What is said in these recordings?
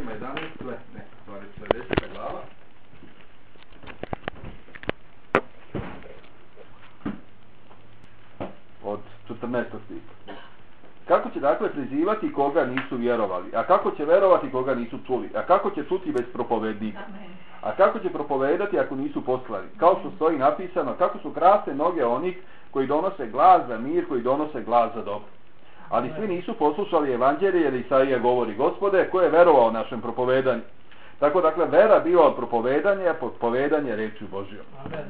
Rimljanima 10. glava. Od 14. stiha. Kako će dakle prizivati koga nisu vjerovali? A kako će vjerovati koga nisu čuli? A kako će čuti bez propovednika? A kako će propovedati ako nisu poslani? Kao što stoji napisano, kako su krasne noge onih koji donose glas za mir, koji donose glas za dobro. Ali svi nisu poslušali evanđelje, jer Isaija govori: Gospode, ko je verovao našem propovedanju? Tako dakle, vera biva od propovedanja, propovedanje reči Božjom.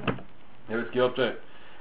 Nebeski Oče,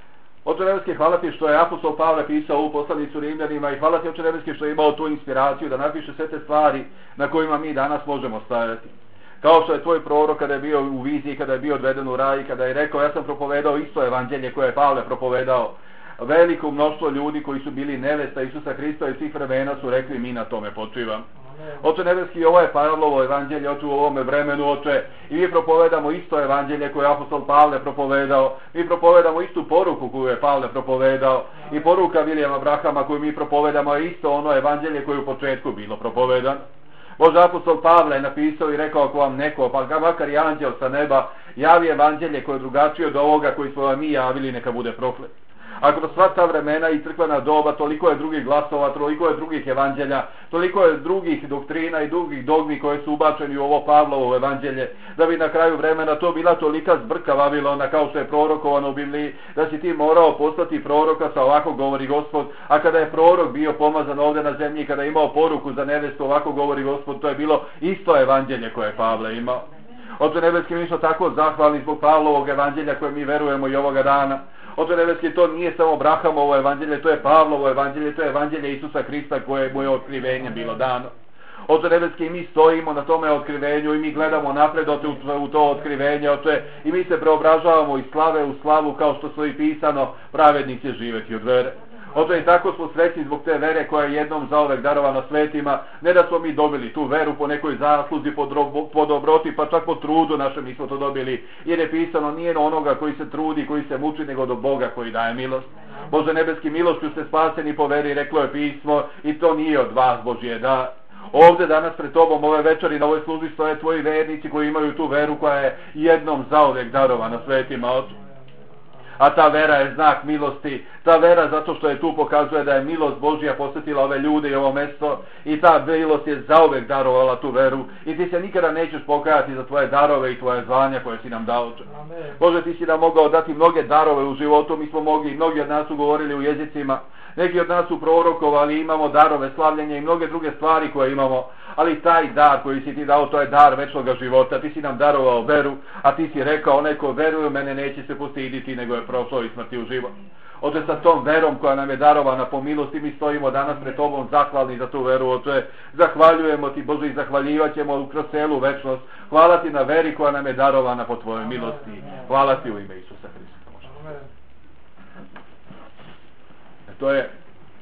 Oče nebeski, hvala ti što je apostol Pavle pisao ovu poslanicu Rimljanima i hvala ti, Oče nebeski, što je imao tu inspiraciju da napiše sve te stvari na kojima mi danas možemo stajati. Kao što je tvoj prorok kada je bio u viziji, kada je bio odveden u raj, kada je rekao: ja sam propovedao isto evanđelje koje je Pavle propovedao. Veliko mnoštvo ljudi koji su bili nevesta Isusa Hrista i svih vremena su rekli: mi na tome počivamo. Oče nebeski, ovo je Pavlovo evanđelje, Oče, u ovome vremenu, Oče, i mi propovedamo isto evanđelje koje je apostol Pavle propovedao. Mi propovedamo istu poruku koju je Pavle propovedao, i poruka Vilijama Brahama koju mi propovedamo je isto ono evanđelje koje je u početku bilo propovedano. Bože, apostol Pavle je napisao i rekao: ako vam neko, pa makar i anđel sa neba, javi evanđelje koje je drugačije od ovoga koji smo vam mi javili, neka bude proklet. A kroz sva ta vremena i crkvena doba toliko je drugih glasova, toliko je drugih evanđelja, toliko je drugih doktrina i drugih dogmi koje su ubačeni u ovo Pavlovo evanđelje, da bi na kraju vremena to bila tolika zbrka Vavilona, kao što je prorokovano u Bibliji, da si ti morao postati proroka sa ovako govori Gospod. A kada je prorok bio pomazan ovdje na zemlji, kada je imao poruku za nevestu, ovako govori Gospod, to je bilo isto evanđelje koje je Pavle imao. Oče nebeski, mi smo tako zahvalni zbog Pavlovog evanđelja koje mi verujemo i ovoga dana. Oče nebeski, to nije samo Brahamovo evanđelje, to je Pavlovo evanđelje, to je evanđelje Isusa Hrista koje mu je otkrivenje bilo dano. Oče nebeski, mi stojimo na tome otkrivenju i mi gledamo napred u to otkrivenje, Oče, i mi se preobražavamo iz slave u slavu, kao što stoji pisano: pravednik će živjeti od vere. Oče, i tako smo srećni zbog te vere koja je jednom zauvek darovana svetima, ne da smo mi dobili tu veru po nekoj zasluzi, po dobroti, pa čak po trudu našem mi smo to dobili, jer je pisano: nije onoga koji se trudi, koji se muči, nego do Boga koji daje milost. Bože nebeski, milošću ste spaseni po veri, reklo je pismo, i to nije od vas, Božje dar. Ovdje danas pred tobom ove večeri na ovoj službi stoje tvoji vernici koji imaju tu veru koja je jednom zauvek darovana svetima, Oče. A ta vera je znak milosti, ta vera zato što je tu pokazuje da je milost Božja posjetila ove ljude i ovo mjesto, i ta milost je zauvek darovala tu veru, i ti se nikada nećeš pokajati za tvoje darove i tvoje zvanja koje si nam dao. Bože, ti si nam mogao dati mnoge darove u životu, mi smo mogli, mnogi od nas su govorili u jezicima, neki od nas su prorokovali, imamo darove slavljenja i mnoge druge stvari koje imamo, ali taj dar koji si ti dao, to je dar večnoga života. Ti si nam darovao veru, a ti si rekao: neko veruje u mene neće se postiditi, nego je prošao i smrti u život. Oče, sa tom verom koja nam je darovana po milosti, mi stojimo danas pred tobom zahvalni za tu veru, Oče. Zahvaljujemo ti, Bože, i zahvaljivat ćemo kroz celu večnost. Hvala ti na veri koja nam je darovana po tvojoj milosti. Hvala ti u ime Isusa Hrista. To je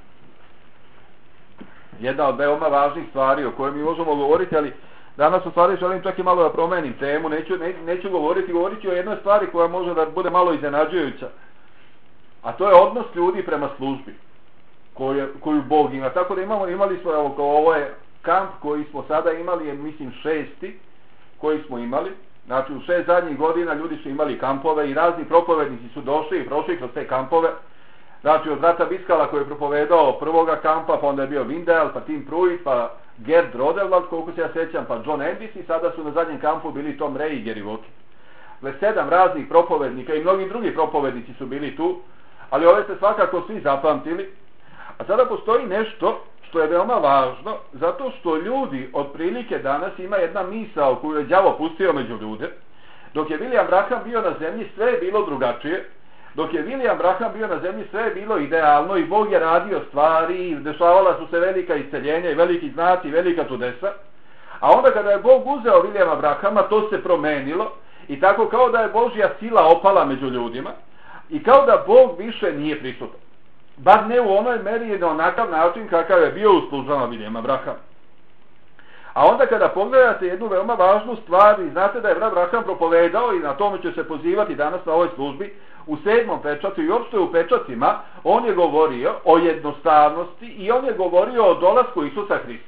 jedna od veoma važnih stvari o kojoj mi možemo govoriti, ali danas u stvari želim čak i malo da promenim temu. Neću govorit ću o jednoj stvari koja može da bude malo iznenađujuća, a to je odnos ljudi prema službi koju Bog ima. Tako da imali smo, ovo je kamp koji smo sada imali, je mislim 6. koji smo imali. Znači u 6 zadnjih godina ljudi su imali kampove i razni propovednici su došli i prošli kroz te kampove. Znači od Rata Biskala koji je propovedao prvoga kampa, pa onda je bio Windel, pa Tim Pruitt, pa Gerd Rodelwald, koliko se ja sjećam, pa John Endis, i sada su na zadnjem kampu bili Tom Ray i Gary Walker. 7 raznih propovednika i mnogi drugi propovednici su bili tu, ali ove ste svakako svi zapamtili. A sada postoji nešto što je veoma važno, zato što ljudi otprilike danas ima jedna misao koju je đavo pustio među ljude. Dok je William Branham bio na zemlji, sve je bilo drugačije. Dok je William Branham bio na zemlji, sve je bilo idealno i Bog je radio stvari i dešavala su se velika isceljenja i veliki znaci i velika čudesa. A onda kada je Bog uzeo Williama Branhama, to se promenilo i tako kao da je Božja sila opala među ljudima i kao da Bog više nije prisutan. Bar ne u onoj meri i na onakav način kakav je bio u službama Williama Branhama. A onda kada pogledate jednu veoma važnu stvar, i znate da je brat Branham propovedao, i na tome će se pozivati danas na ovoj službi, u 7. pečatu i uopšte u pečatima, on je govorio o jednostavnosti i on je govorio o dolasku Isusa Hrista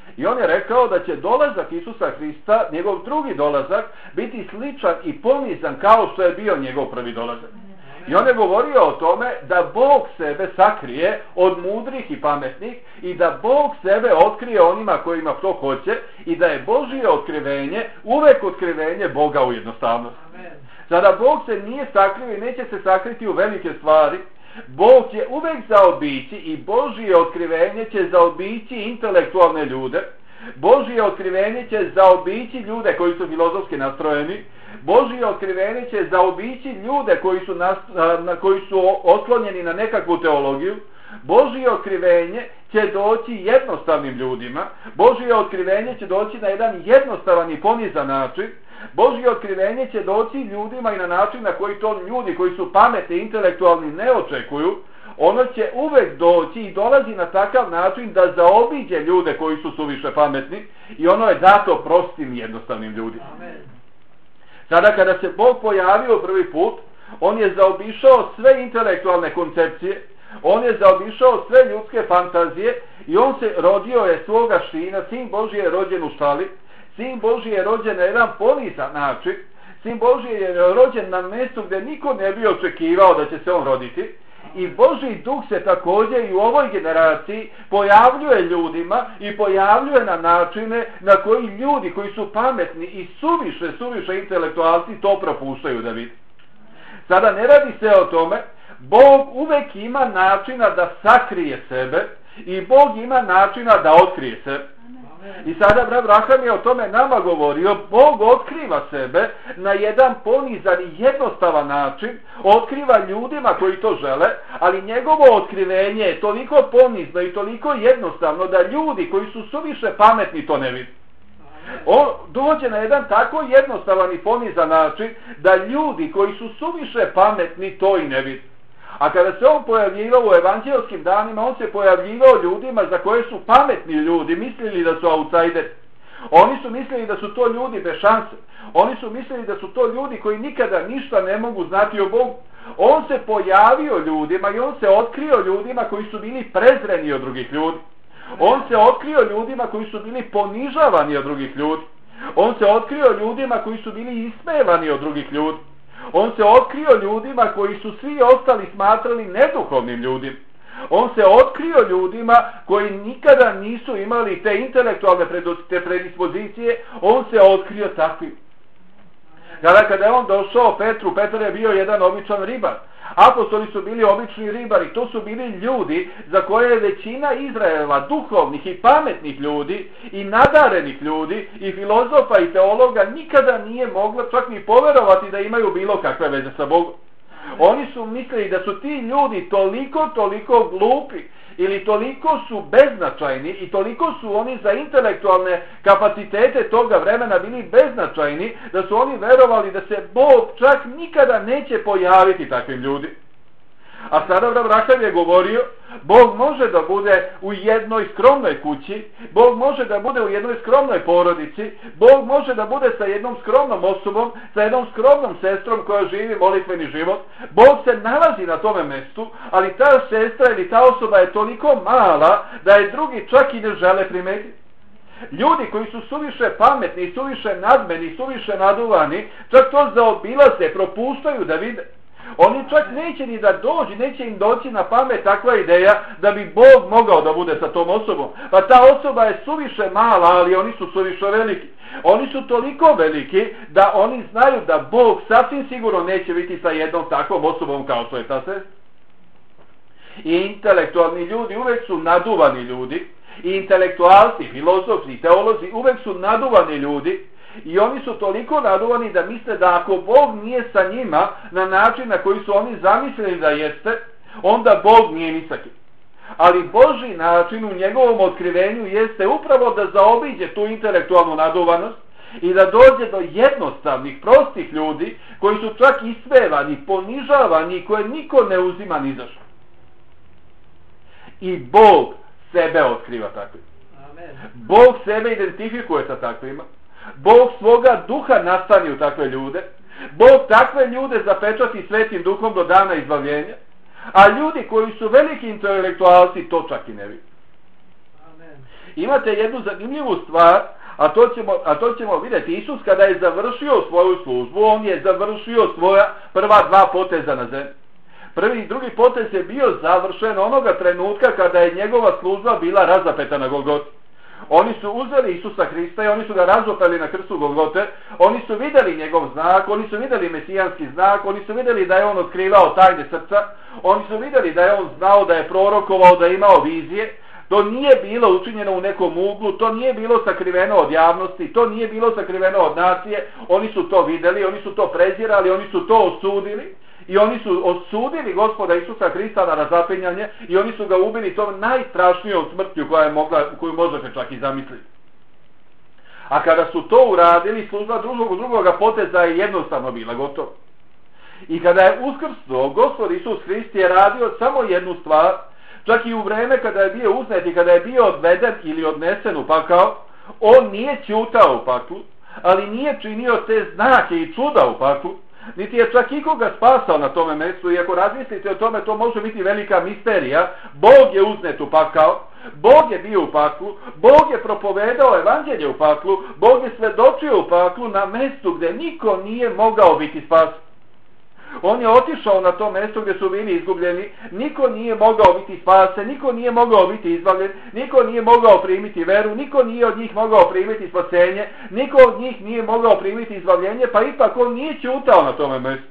I on je rekao da će dolazak Isusa Hrista, njegov drugi dolazak, biti sličan i ponizan kao što je bio njegov prvi dolazak. I on je govorio o tome da Bog sebe sakrije od mudrih i pametnih i da Bog sebe otkrije onima kojima to hoće i da je Božje otkrivenje uvek otkrivenje Boga u jednostavnosti. Sada Bog se nije sakrio i neće se sakriti u velike stvari. Bog će uvek zaobići i Božje otkrivenje će zaobići intelektualne ljude. Božje otkrivenje će zaobići ljude koji su filozofski nastrojeni. Božje otkrivenje će zaobići ljude koji su oslonjeni na nekakvu teologiju. Božje otkrivenje će doći jednostavnim ljudima. Božje otkrivenje će doći na jedan jednostavan i ponizan način. Božje otkrivenje će doći ljudima i na način na koji to ljudi koji su pametni i intelektualni ne očekuju. Ono će uvek doći i dolazi na takav način da zaobiđe ljude koji su suviše pametni i ono je dato prostim i jednostavnim ljudima. Sada kada se Bog pojavio prvi put, on je zaobišao sve intelektualne koncepcije, on je zaobišao sve ljudske fantazije i on se rodio je svoga sina, sin Božji je rođen u štali, sin Božji je rođen na jedan ponizan način, sin Božji je rođen na mjestu gdje niko ne bi očekivao da će se on roditi. I Božji duh se također i u ovoj generaciji pojavljuje ljudima i pojavljuje na načine na koji ljudi koji su pametni i suviše intelektualci to propuštaju da vidi. Sada ne radi se o tome, Bog uvek ima načina da sakrije sebe i Bog ima načina da otkrije sebe. I sada brat Braham je o tome nama govorio, Bog otkriva sebe na jedan ponizan i jednostavan način, otkriva ljudima koji to žele, ali njegovo otkrivenje je toliko ponizno i toliko jednostavno da ljudi koji su suviše pametni to ne vidi. On dođe na jedan tako jednostavan i ponizan način da ljudi koji su suviše pametni to i ne vidi. A kada se on pojavljivao u evanđelskim danima, on se pojavljivao ljudima za koje su pametni ljudi mislili da su outsideri. Oni su mislili da su to ljudi bez šanse. Oni su mislili da su to ljudi koji nikada ništa ne mogu znati o Bogu. On se pojavio ljudima i on se otkrio ljudima koji su bili prezreni od drugih ljudi. On se otkrio ljudima koji su bili ponižavani od drugih ljudi. On se otkrio ljudima koji su bili ismevani od drugih ljudi. On se otkrio ljudima koji su svi ostali smatrali neduhovnim ljudima. On se otkrio ljudima koji nikada nisu imali te intelektualne predispozicije. On se otkrio takvim. Kada je on došao Petru, Petar je bio jedan običan ribar. Apostoli su bili obični ribari, to su bili ljudi za koje je većina Izraela, duhovnih i pametnih ljudi i nadarenih ljudi i filozofa i teologa nikada nije mogla čak ni poverovati da imaju bilo kakve veze sa Bogom. Oni su mislili da su ti ljudi toliko glupi ili toliko su beznačajni i toliko su oni za intelektualne kapacitete toga vremena bili beznačajni da su oni verovali da se Bog čak nikada neće pojaviti takvim ljudima. A sada Abraham je govorio, Bog može da bude u jednoj skromnoj kući, Bog može da bude u jednoj skromnoj porodici, Bog može da bude sa jednom skromnom osobom, sa jednom skromnom sestrom koja živi molitveni život. Bog se nalazi na tome mjestu, ali ta sestra ili ta osoba je toliko mala da je drugi čak i ne žele primetiti. Ljudi koji su suviše pametni, suviše nadmeni, suviše naduvani, čak to zaobilaze, propuštaju da vide. Oni čak neće ni da dođu, neće im doći na pamet takva ideja da bi Bog mogao da bude sa tom osobom. Pa ta osoba je suviše mala, ali oni su suviše veliki. Oni su toliko veliki da oni znaju da Bog sasvim sigurno neće biti sa jednom takvom osobom kao što je ta sestra. I intelektualni ljudi uvek su naduvani ljudi. I intelektualci, filozofi, teolozi uvek su naduvani ljudi. I oni su toliko naduvani da misle da ako Bog nije sa njima na način na koji su oni zamislili da jeste, onda Bog nije ni sa kim. Ali Božji način u njegovom otkrivenju jeste upravo da zaobiđe tu intelektualnu naduvanost i da dođe do jednostavnih, prostih ljudi koji su čak ismevani, ponižavani i koje niko ne uzima ni za što. I Bog sebe otkriva takvim. Bog sebe identifikuje sa takvima. Bog svoga duha nastani u takve ljude. Bog takve ljude zapečati svetim duhom do dana izbavljenja. A ljudi koji su veliki intelektualci to čak i ne vidi. Imate jednu zanimljivu stvar, a to ćemo vidjeti. Isus kada je završio svoju službu, on je završio svoja prva dva poteza na zemlji. Prvi i drugi potez je bio završen onoga trenutka kada je njegova služba bila razapeta na Golgoti. Oni su uzeli Isusa Hrista i oni su ga razopeli na krstu Golgote. Oni su vidjeli njegov znak, oni su vidjeli mesijanski znak, oni su vidjeli da je on otkrivao tajne srca, oni su vidjeli da je on znao, da je prorokovao, da je imao vizije. To nije bilo učinjeno u nekom uglu, to nije bilo sakriveno od javnosti, to nije bilo sakriveno od nacije. Oni su to vidjeli, oni su to prezirali, oni su to osudili. I oni su osudili Gospoda Isusa Hrista na razapinjanje i oni su ga ubili tom najstrašnijom smrtju koju možete čak i zamisliti. A kada su to uradili, služba drugoga poteza je jednostavno bila gotova. I kada je uskrsnuo, Gospod Isus Hrist je radio samo jednu stvar, čak i u vreme kada je bio uznet i kada je bio odveden ili odnesen u pakao, on nije ćutao u paklu, ali nije činio te znake i čuda u paklu, niti je čak ikoga spasao na tome mjestu. I ako razmislite o tome, to može biti velika misterija. Bog je uznet u pakao, Bog je bio u paklu, Bog je propovedao evanđelje u paklu, Bog je svedočio u paklu na mjestu gdje niko nije mogao biti spasen. On je otišao na to mjesto gdje su bili izgubljeni, niko nije mogao biti spasen, niko nije mogao biti izbavljen, niko nije mogao primiti veru, niko nije od njih mogao primiti spasenje, niko od njih nije mogao primiti izbavljenje, pa ipak on nije ćutao na tome mjestu.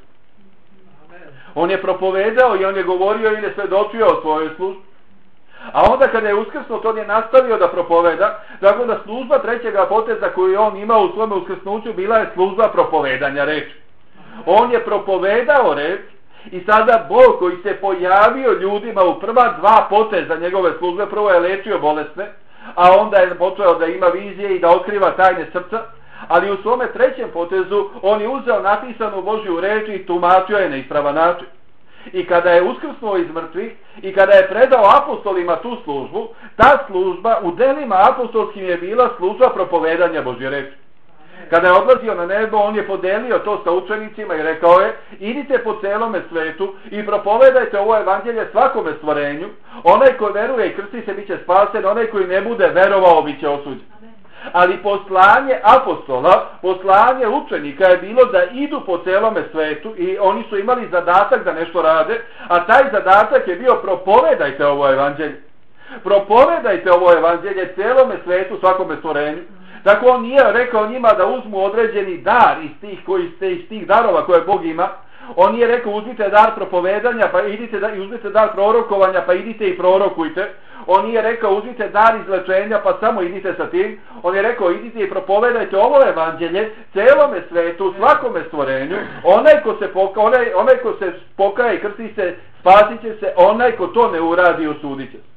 On je propovedao i on je govorio i ne svedočio o svojoj službi. A onda kada je uskrsnuo, on je nastavio da propoveda, tako da služba trećega poteza koju je on imao u svome uskrsnuću bila je služba propovedanja reči. On je propovedao reč i sada Bog koji se pojavio ljudima u prva dva poteza njegove službe, prvo je lečio bolesne, a onda je počeo da ima vizije i da otkriva tajne srca, ali u svome trećem potezu on je uzeo napisanu Božju reč i tumačio je na ispravan način. I kada je uskrsnuo iz mrtvih i kada je predao apostolima tu službu, ta služba u delima apostolskim je bila služba propovedanja Božje reči. Kada je odlazio na nebo, on je podelio to sa učenicima i rekao je: idite po celome svetu i propovedajte ovo evanđelje svakome stvorenju. Onaj ko veruje i krsti se bit će spasen, onaj koji ne bude verovao bit će osuđen. Ali poslanje apostola, poslanje učenika je bilo da idu po celome svetu i oni su imali zadatak da nešto rade, a taj zadatak je bio: propovedajte ovo evanđelje. Propovedajte ovo evanđelje celome svetu, svakome stvorenju. Tako on nije rekao njima da uzmu određeni dar iz tih darova koje Bog ima. On nije rekao: uzmite dar propovedanja pa idite i uzmite dar prorokovanja pa idite i prorokujte. On nije rekao: uzmite dar izlečenja pa samo idite sa tim. On je rekao: idite i propovedajte ovo evanđelje celome svetu, svakome stvorenju. Onaj ko se pokaje i krsti se, spasit će se, onaj ko to ne uradi, osudit će se.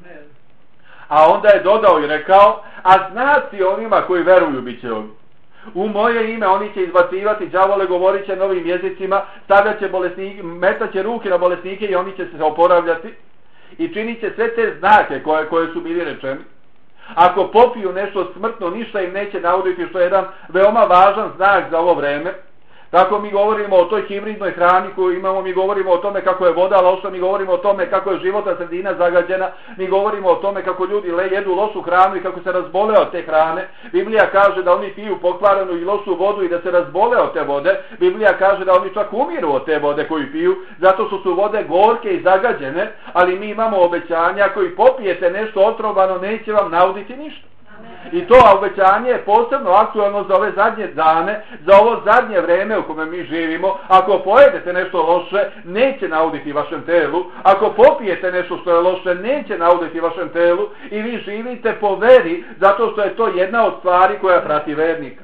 A onda je dodao i rekao: a znaci onima koji veruju bit će ovdje. U moje ime oni će izbacivati đavole, govorit će novim jezicima, stavljat će bolesnike, metat će ruke na bolesnike i oni će se oporavljati. I činit će sve te znake koje su bili rečeni. Ako popiju nešto smrtno, ništa im neće nauditi, što je jedan veoma važan znak za ovo vreme. Tako mi govorimo o toj hibridnoj hrani koju imamo, mi govorimo o tome kako je voda loša, mi govorimo o tome kako je životna sredina zagađena, mi govorimo o tome kako ljudi jedu lošu hranu i kako se razbole od te hrane. Biblija kaže da oni piju pokvarenu i lošu vodu i da se razbole od te vode. Biblija kaže da oni čak umiru od te vode koju piju, zato što su vode gorke i zagađene, ali mi imamo obećanja: ako i popijete nešto otrovano, neće vam nauditi ništa. I to obećanje je posebno aktualno za ove zadnje dane, za ovo zadnje vreme u kome mi živimo. Ako pojedete nešto loše, neće nauditi vašem telu. Ako popijete nešto što je loše, neće nauditi vašem telu. I vi živite po veri, zato što je to jedna od stvari koja prati vernika.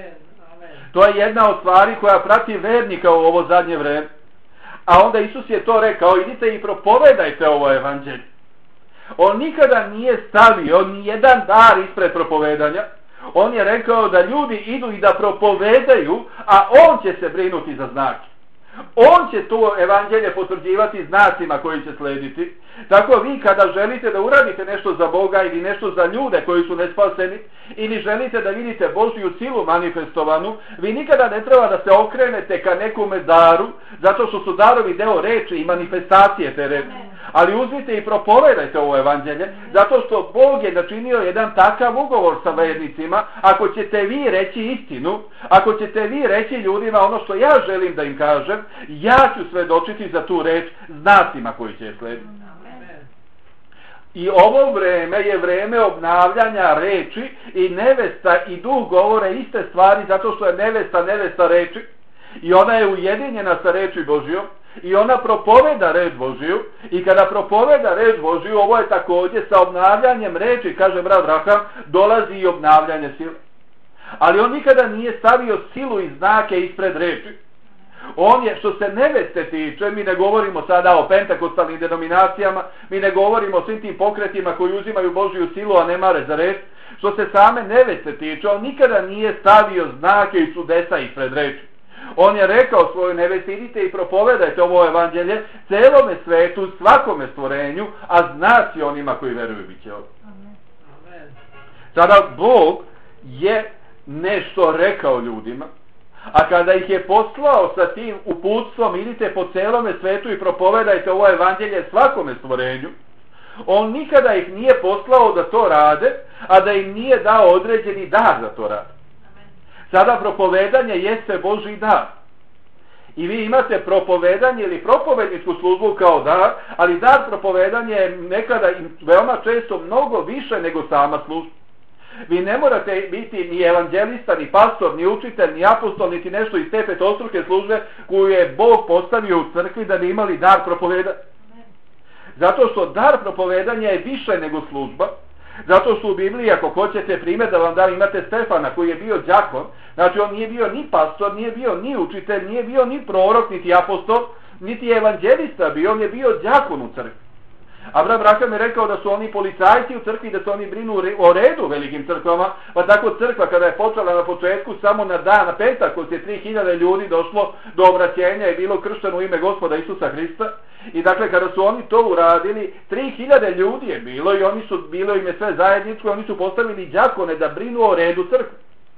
To je jedna od stvari koja prati vernika u ovo zadnje vreme. A onda Isus je to rekao: idite i propovedajte ovo evanđelje. On nikada nije stavio ni jedan dar ispred propovedanja. On je rekao da ljudi idu i da propovedaju, a on će se brinuti za znake. On će to evanđelje potvrđivati znacima koji će slediti. Tako vi kada želite da uradite nešto za Boga ili nešto za ljude koji su nespaseni, ili želite da vidite Božju silu manifestovanu, vi nikada ne treba da se okrenete ka nekome daru, zato što su darovi deo reči i manifestacije te reči. Ali uzmite i propovedajte ovo evanđelje, zato što Bog je načinio jedan takav ugovor sa vernicima. Ako ćete vi reći istinu, ako ćete vi reći ljudima ono što ja želim da im kažem, ja ću svedočiti za tu reč znacima koji će slediti. I ovo vreme je vreme obnavljanja reči i nevesta i duh govore iste stvari zato što je nevesta reči i ona je ujedinjena sa reči Božjom i ona propoveda reč Božju i kada propoveda reč Božju ovo je također sa obnavljanjem reči, kaže brat Raham, dolazi i obnavljanje sile. Ali on nikada nije stavio silu i znake ispred reči. On je, što se neveste tiče, mi ne govorimo sada o pentakostalnim denominacijama, mi ne govorimo o svim tim pokretima koji uzimaju Božju silu, a ne mare za reč. Što se same neveste tiče, on nikada nije stavio znake i čudesa ispred reči. On je rekao svojoj nevesti, idite i propovedajte ovo evanđelje celome svetu, svakome stvorenju, a znaci onima koji veruju bit će ovo. Sada Bog je nešto rekao ljudima, a kada ih je poslao sa tim uputstvom, idite po celome svetu i propovedajte ovo evanđelje svakome stvorenju, on nikada ih nije poslao da to rade, a da im nije dao određeni dar da to rade. Sada propovedanje jeste Božji dar. I vi imate propovedanje ili propovedničku službu kao dar, ali dar propovedanja je nekada i veoma često mnogo više nego sama služba. Vi ne morate biti ni evanđelista, ni pastor, ni učitelj, ni apostol, niti nešto iz te petostruke službe koju je Bog postavio u crkvi da bi imali dar propovedanja. Zato što dar propovedanja je više nego služba. Zato što u Bibliji, ako hoćete primjer da vam dam, imate Stefana koji je bio đakon, znači on nije bio ni pastor, nije bio ni učitelj, nije bio ni prorok, niti apostol, niti evanđelista bio, on je bio đakon u crkvi. Abraham Raham je rekao da su oni policajci u crkvi, da se oni brinu o redu u velikim crkvama, pa tako crkva kada je počela na početku, samo na dan, na Pentakos je 3000 ljudi došlo do obraćenja i bilo kršteno u ime Gospoda Isusa Hrista. I dakle kada su oni to uradili, 3000 ljudi je bilo i oni su, bilo im je sve zajedničko, oni su postavili đakone da brinu o redu crkve.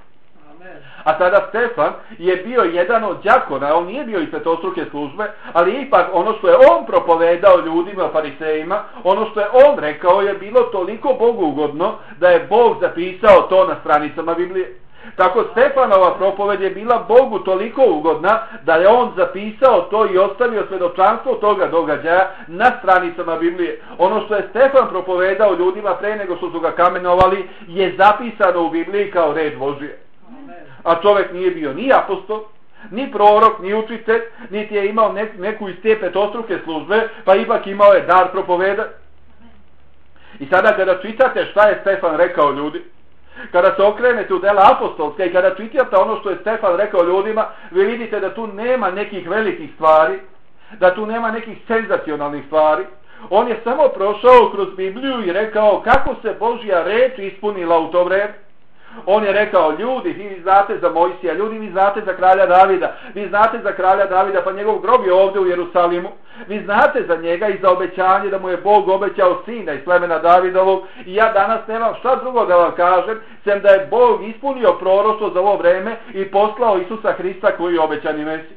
A sada Stefan je bio jedan od đakona, on nije bio iz petostruke službe, ali ipak ono što je on propovedao ljudima, farisejima, ono što je on rekao je bilo toliko Bogu ugodno da je Bog zapisao to na stranicama Biblije. Tako Stefanova propoved je bila Bogu toliko ugodna da je on zapisao to i ostavio svedočanstvo toga događaja na stranicama Biblije. Ono što je Stefan propovedao ljudima pre nego što su ga kamenovali je zapisano u Bibliji kao reč Božje. A čovjek nije bio ni apostol, ni prorok, ni učitelj, niti je imao neku iz te petostruke službe, pa ipak imao je dar propoveda. I sada kada čitate šta je Stefan rekao ljudi, kada se okrenete u dela apostolska i kada čitate ono što je Stefan rekao ljudima, vi vidite da tu nema nekih velikih stvari, da tu nema nekih senzacionalnih stvari. On je samo prošao kroz Bibliju i rekao kako se Božja reč ispunila u to vreme. On je rekao, ljudi, vi znate za Mojsija, ljudi, vi znate za kralja Davida, vi znate za kralja Davida, pa njegov grob je ovdje u Jerusalimu, vi znate za njega i za obećanje da mu je Bog obećao sina iz plemena Davidovog i ja danas nemam šta drugo da vam kažem, sem da je Bog ispunio proroštvo za ovo vreme i poslao Isusa Hrista koji je obećani Mesij.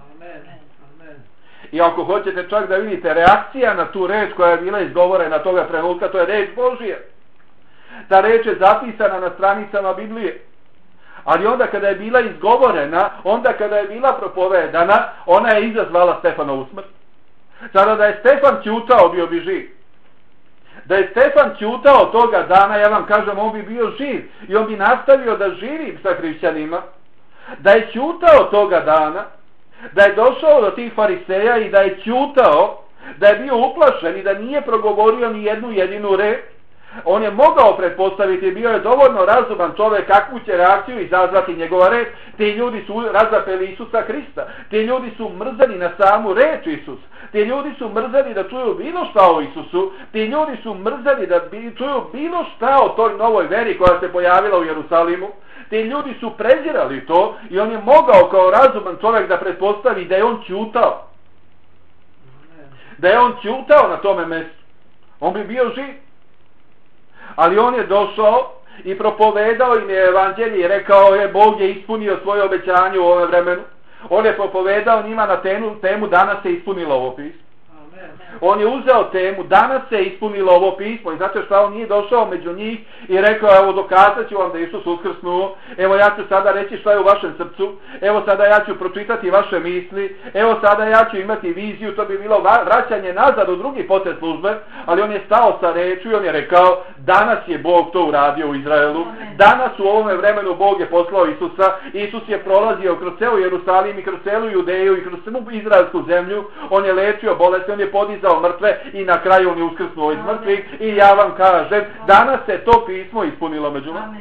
I ako hoćete čak da vidite reakcija na tu reč koja je bila izgovorena toga trenutka, to je reč Božija. Ta reč je zapisana na stranicama Biblije. Ali onda kada je bila izgovorena, onda kada je bila propovedana, ona je izazvala Stefanovu smrt. Sada da je Stefan ćutao, bio bi živ. Da je Stefan ćutao toga dana, ja vam kažem, on bi bio živ. I on bi nastavio da živi sa hrišćanima. Da je ćutao toga dana, da je došao do tih fariseja i da je ćutao, da je bio uplašen i da nije progovorio ni jednu jedinu reč, on je mogao pretpostaviti, bio je dovoljno razuman čovjek kakvu će reakciju izazvati njegova reč. Ti ljudi su razapeli Isusa Hrista, ti ljudi su mrzeli na samu reč Isus, ti ljudi su mrzeli da čuju bilo šta o Isusu, ti ljudi su mrzeli da čuju bilo šta o toj novoj veri koja se pojavila u Jerusalimu, ti ljudi su prezirali to i on je mogao kao razuman čovjek da pretpostavi da je on ćutao. Da je on ćutao na tome mjestu. On bi bio živ. Ali on je došao i propovedao im je evanđelje i rekao je Bog je ispunio svoje obećanje u ovom vremenu. On je propovedao njima na temu danas se ispunilo ovo pismo. On je uzeo temu, danas se ispunilo ovo pismo i znate šta, on nije došao među njih i rekao, evo dokazat ću vam da Isus uskrsnuo, evo ja ću sada reći šta je u vašem srcu, evo sada ja ću pročitati vaše misli, evo sada ja ću imati viziju, to bi bilo vraćanje nazad u drugi potez službe, ali on je stao sa rečju i on je rekao, danas je Bog to uradio u Izraelu, danas u ovome vremenu Bog je poslao Isusa, Isus je prolazio kroz celu Jerusalim i kroz celu Judeju i kroz celu izraelsku zemlju, on je lečio bolesti, on je podizao mrtve i na kraju on je uskrsnuo iz mrtvih i ja vam kažem, danas se to pismo ispunilo među vama.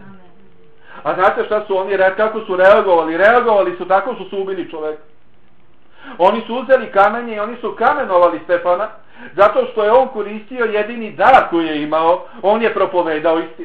A znate šta su oni, kako su reagovali? Reagovali su tako što su ubili čoveka. Oni su uzeli kamenje i oni su kamenovali Stefana, zato što je on koristio jedini dar koji je imao, on je propovedao istinu.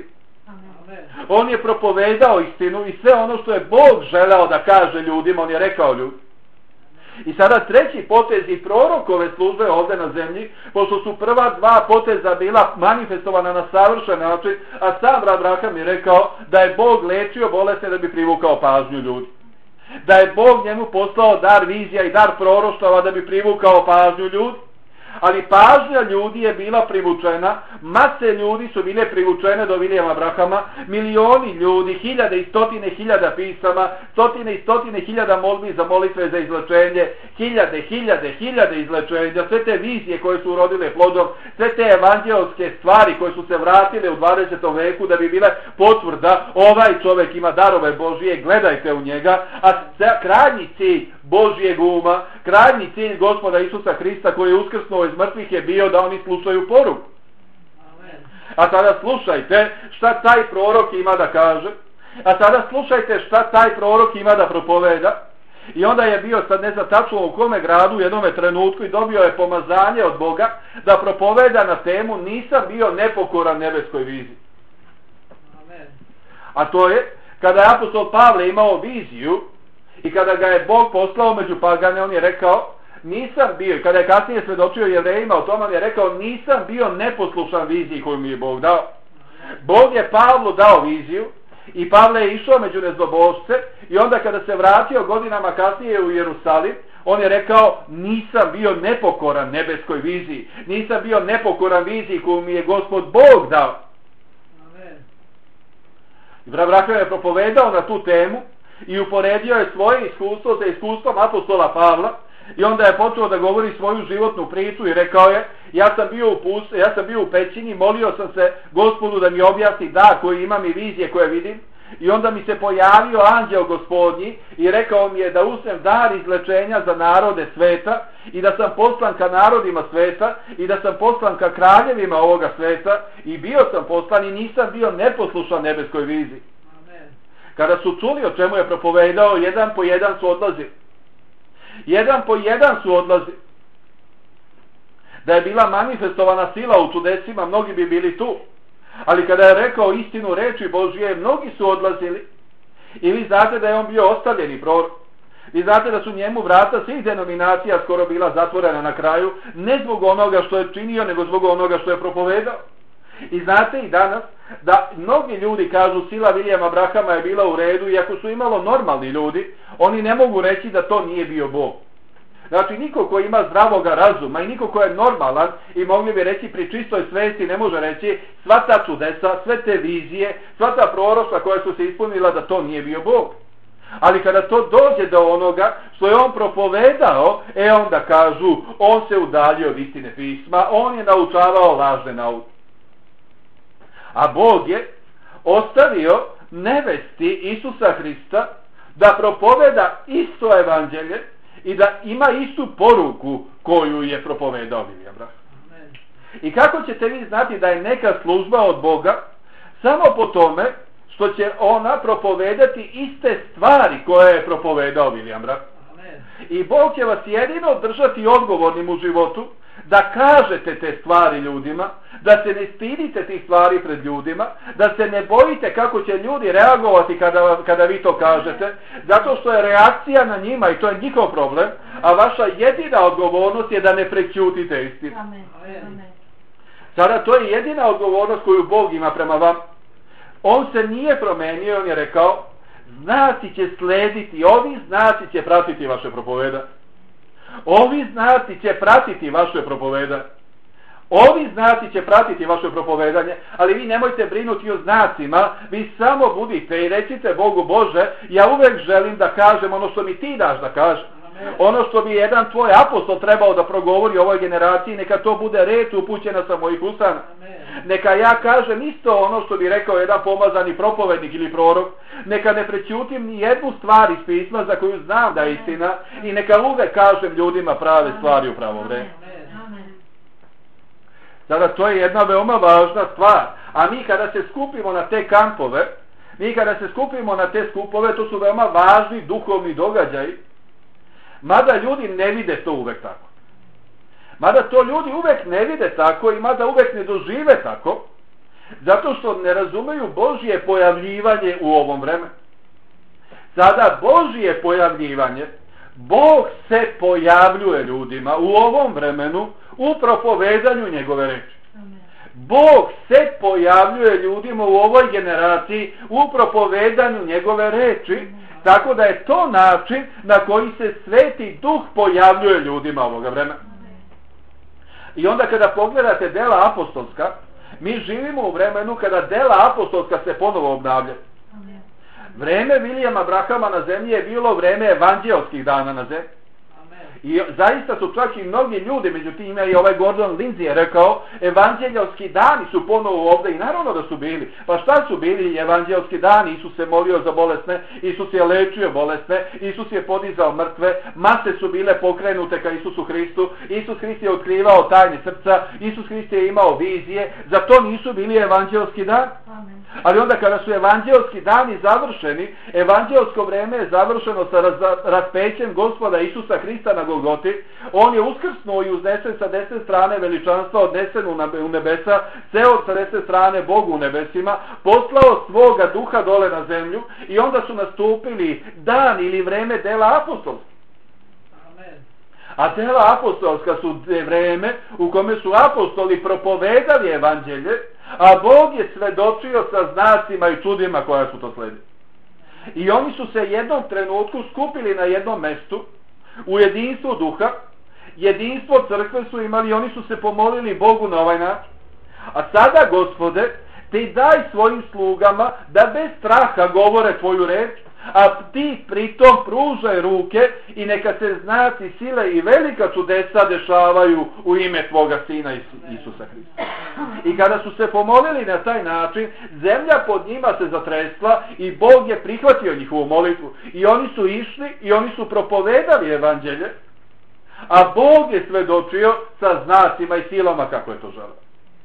On je propovedao istinu i sve ono što je Bog želeo da kaže ljudima, on je rekao ljudi. I sada treći potez i prorokove službe ovdje na zemlji, pošto su prva dva poteza bila manifestovana na savršen način, a sam Abraham je rekao da je Bog lečio bolesne da bi privukao pažnju ljudi. Da je Bog njemu poslao dar vizija i dar proroštava da bi privukao pažnju ljudi. Ali pažnja ljudi je bila privučena, mase ljudi su bile privučene do Vilijama Abrahama, milioni ljudi, hiljade i stotine hiljada pisama, stotine i stotine hiljada molbi za molitve za izlečenje, hiljade izlečenja, sve te vizije koje su urodile plodom, sve te evanđelske stvari koje su se vratile u 20. veku da bi bile potvrda, ovaj čovjek ima darove Božije, gledajte u njega, a krajnji cilj Božijeg uma, krajnji cilj Gospoda Isusa Hrista koji je uskrsnuo iz mrtvih je bio da oni slušaju poruku. A sada slušajte šta taj prorok ima da kaže, a sada slušajte šta taj prorok ima da propoveda. I onda je bio, sad ne znam tačno u kome gradu u jednome trenutku i dobio je pomazanje od Boga da propoveda na temu nisam bio nepokoran nebeskoj viziji. A to je kada je apostol Pavle imao viziju i kada ga je Bog poslao među pagane, on je rekao, nisam bio, kada je kasnije svedočio Jevrejima o tome, on je rekao, nisam bio neposlušan viziji koju mi je Bog dao. Bog je Pavlu dao viziju i Pavle je išao među nezdobošce i onda kada se vratio godinama kasnije u Jerusalim, on je rekao, nisam bio nepokoran nebeskoj viziji, nisam bio nepokoran viziji koju mi je Gospod Bog dao. Abraham je propovedao na tu temu i uporedio je svoje iskustvo sa iskustvom apostola Pavla i onda je počeo da govori svoju životnu priču i rekao je, ja sam bio u pećini, molio sam se Gospodu da mi objasni dar koji imam i vizije koje vidim i onda mi se pojavio anđeo Gospodnji i rekao mi je da uzmem dar izlečenja za narode sveta i da sam poslan ka narodima sveta i da sam poslan ka kraljevima ovoga sveta i bio sam poslan i nisam bio neposlušan nebeskoj viziji. Kada su čuli o čemu je propovedao, jedan po jedan su odlazili. Jedan po jedan su odlazili. Da je bila manifestovana sila u čudesima, mnogi bi bili tu. Ali kada je rekao istinu reči Božije, mnogi su odlazili. I vi znate da je on bio ostavljeni prorok. Vi znate da su njemu vrata svih denominacija skoro bila zatvorena na kraju, ne zbog onoga što je činio, nego zbog onoga što je propovedao. I znate i danas da mnogi ljudi kažu sila Vilijama Abrahama je bila u redu, iako su imalo normalni ljudi, oni ne mogu reći da to nije bio Bog. Znači niko ko ima zdravoga razuma i niko ko je normalan i mogli bi reći pri čistoj svesti ne može reći sva ta čudesa, sve te vizije, sva ta proroštva koja su se ispunila da to nije bio Bog. Ali kada to dođe do onoga što je on propovedao, onda kažu on se udaljio od istine pisma, on je naučavao lažne nauke. A Bog je ostavio nevesti Isusa Hrista da propoveda isto evanđelje i da ima istu poruku koju je propovedao Vilijam Abraham. I kako ćete vi znati da je neka služba od Boga? Samo po tome što će ona propovedati iste stvari koje je propovedao Vilijam Abraham. I Bog će vas jedino držati odgovornim u životu da kažete te stvari ljudima, da se ne stidite tih stvari pred ljudima, da se ne bojite kako će ljudi reagovati kada vi to kažete, zato što je reakcija na njima i to je njihov problem, a vaša jedina odgovornost je da ne prećutite istinu. Sada to je jedina odgovornost koju Bog ima prema vam. On se nije promenio, on je rekao, znaci će slediti, ovi znaci će pratiti vaše propovedanje. Ovi znaci će pratiti vaše propovedanje. Ovi znaci će pratiti vaše propovedanje, ali vi nemojte brinuti o znacima, vi samo budite i recite Bogu, Bože, ja uvek želim da kažem ono što mi ti daš da kažem. Ono što bi jedan tvoj apostol trebao da progovori ovoj generaciji, neka to bude reč upućena sa mojih usana. Neka ja kažem isto ono što bi rekao jedan pomazani propovednik ili prorok. Neka ne prećutim ni jednu stvar iz pisma za koju znam da je istina i neka uvek kažem ljudima prave stvari u pravo vreme. Sada to je jedna veoma važna stvar. A mi kada se skupimo na te kampove, to su veoma važni duhovni događaji. Mada ljudi ne vide to uvek tako. Mada to ljudi uvek ne vide tako i mada uvek ne dožive tako, zato što ne razumeju Božje pojavljivanje u ovom vremenu. Sada Božje pojavljivanje, Bog se pojavljuje ljudima u ovom vremenu u propovedanju njegove reči. Bog se pojavljuje ljudima u ovoj generaciji u propovedanju njegove reči, tako da je to način na koji se Sveti Duh pojavljuje ljudima ovoga vremena. I onda kada pogledate dela apostolska, mi živimo u vremenu kada dela apostolska se ponovo obnavljaju. Vreme Williama Branhama na zemlji je bilo vreme evanđelskih dana na zemlji. I zaista su čak i mnogi ljudi, međutim i ovaj Gordon Lindsay je rekao, evanđelski dani su ponovo ovdje i naravno da su bili. Pa šta su bili evanđelski dani? Isus se molio za bolesne, Isus je lečio bolesne, Isus je podizao mrtve, mase su bile pokrenute ka Isusu Hristu, Isus Hrist je otkrivao tajne srca, Isus Hrist je imao vizije, za to nisu bili evanđelski dani. Ali onda kada su evanđelski dani završeni, evanđelsko vreme je završeno sa raspećem Gospoda Isusa Hrista na Golgoti, on je uskrsnuo i uznesen sa desne strane veličanstva, odnesen u nebesa, seo sa desne strane Bogu u nebesima, poslao svoga duha dole na zemlju i onda su nastupili dan ili vreme dela apostolstva. A dela apostolska su vreme u kome su apostoli propovedali evanđelje, a Bog je svedočio sa znacima i čudima koja su to sledili. I oni su se jednom trenutku skupili na jednom mestu, u jedinstvu duha, jedinstvo crkve su imali i oni su se pomolili Bogu na ovaj način. A sada, Gospode, ti daj svojim slugama da bez straha govore tvoju reč, a ti pritom pružaj ruke i neka se znaci, sile i velika čudesa dešavaju u ime tvoga Sina Isusa Hrista. I kada su se pomolili na taj način, zemlja pod njima se zatresla i Bog je prihvatio njihovu molitvu. I oni su išli i oni su propovedali evanđelje, a Bog je svedočio sa znacima i silama kako je to želeo.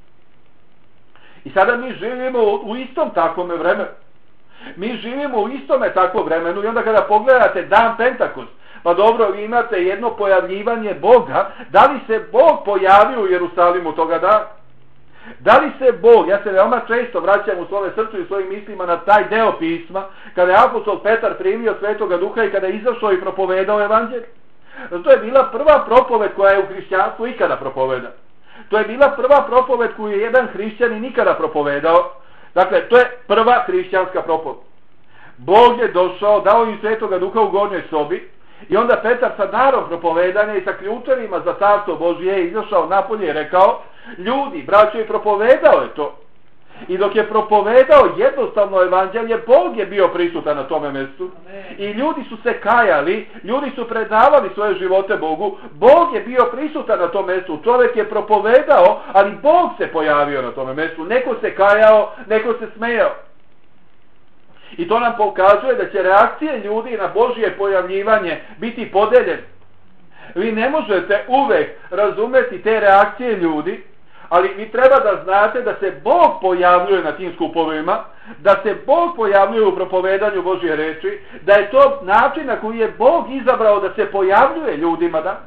I sada mi živimo u istom takvome vremenu. Mi živimo u istome takvom vremenu i onda kada pogledate dan Pentakost, pa dobro, vi imate jedno pojavljivanje Boga, da li se Bog pojavio u Jerusalimu toga dana? Da li se Bog, ja se veoma često vraćam u svome srcu i svojim mislima na taj deo pisma, kada je apostol Petar primio Svetoga Duha i kada je izašao i propovedao evanđelje. To je bila prva propoved koja je u hrišćanstvu ikada propovedana. To je bila prva propoved koju je jedan hrišćanin nikada propovedao. Dakle, to je prva hrišćanska propoved. Bog je došao, dao im Svetoga Duha u gornjoj sobi i onda Petar sa darom propovedanja i sa ključevima za carstvo Božje je izašao napolje i rekao, ljudi, braćo, i propovedao je to. I dok je propovedao jednostavno evanđelje, Bog je bio prisutan na tome mjestu. I ljudi su se kajali, ljudi su predavali svoje živote Bogu, Bog je bio prisutan na tom mjestu, čovjek je propovedao, ali Bog se pojavio na tome mjestu. Neko se kajao, neko se smejao. I to nam pokazuje da će reakcije ljudi na Božje pojavljivanje biti podeljene. Vi ne možete uvek razumeti te reakcije ljudi, ali vi treba da znate da se Bog pojavljuje na tim skupovima, da se Bog pojavljuje u propovedanju Božje reči, da je to način na koji je Bog izabrao da se pojavljuje ljudima danas.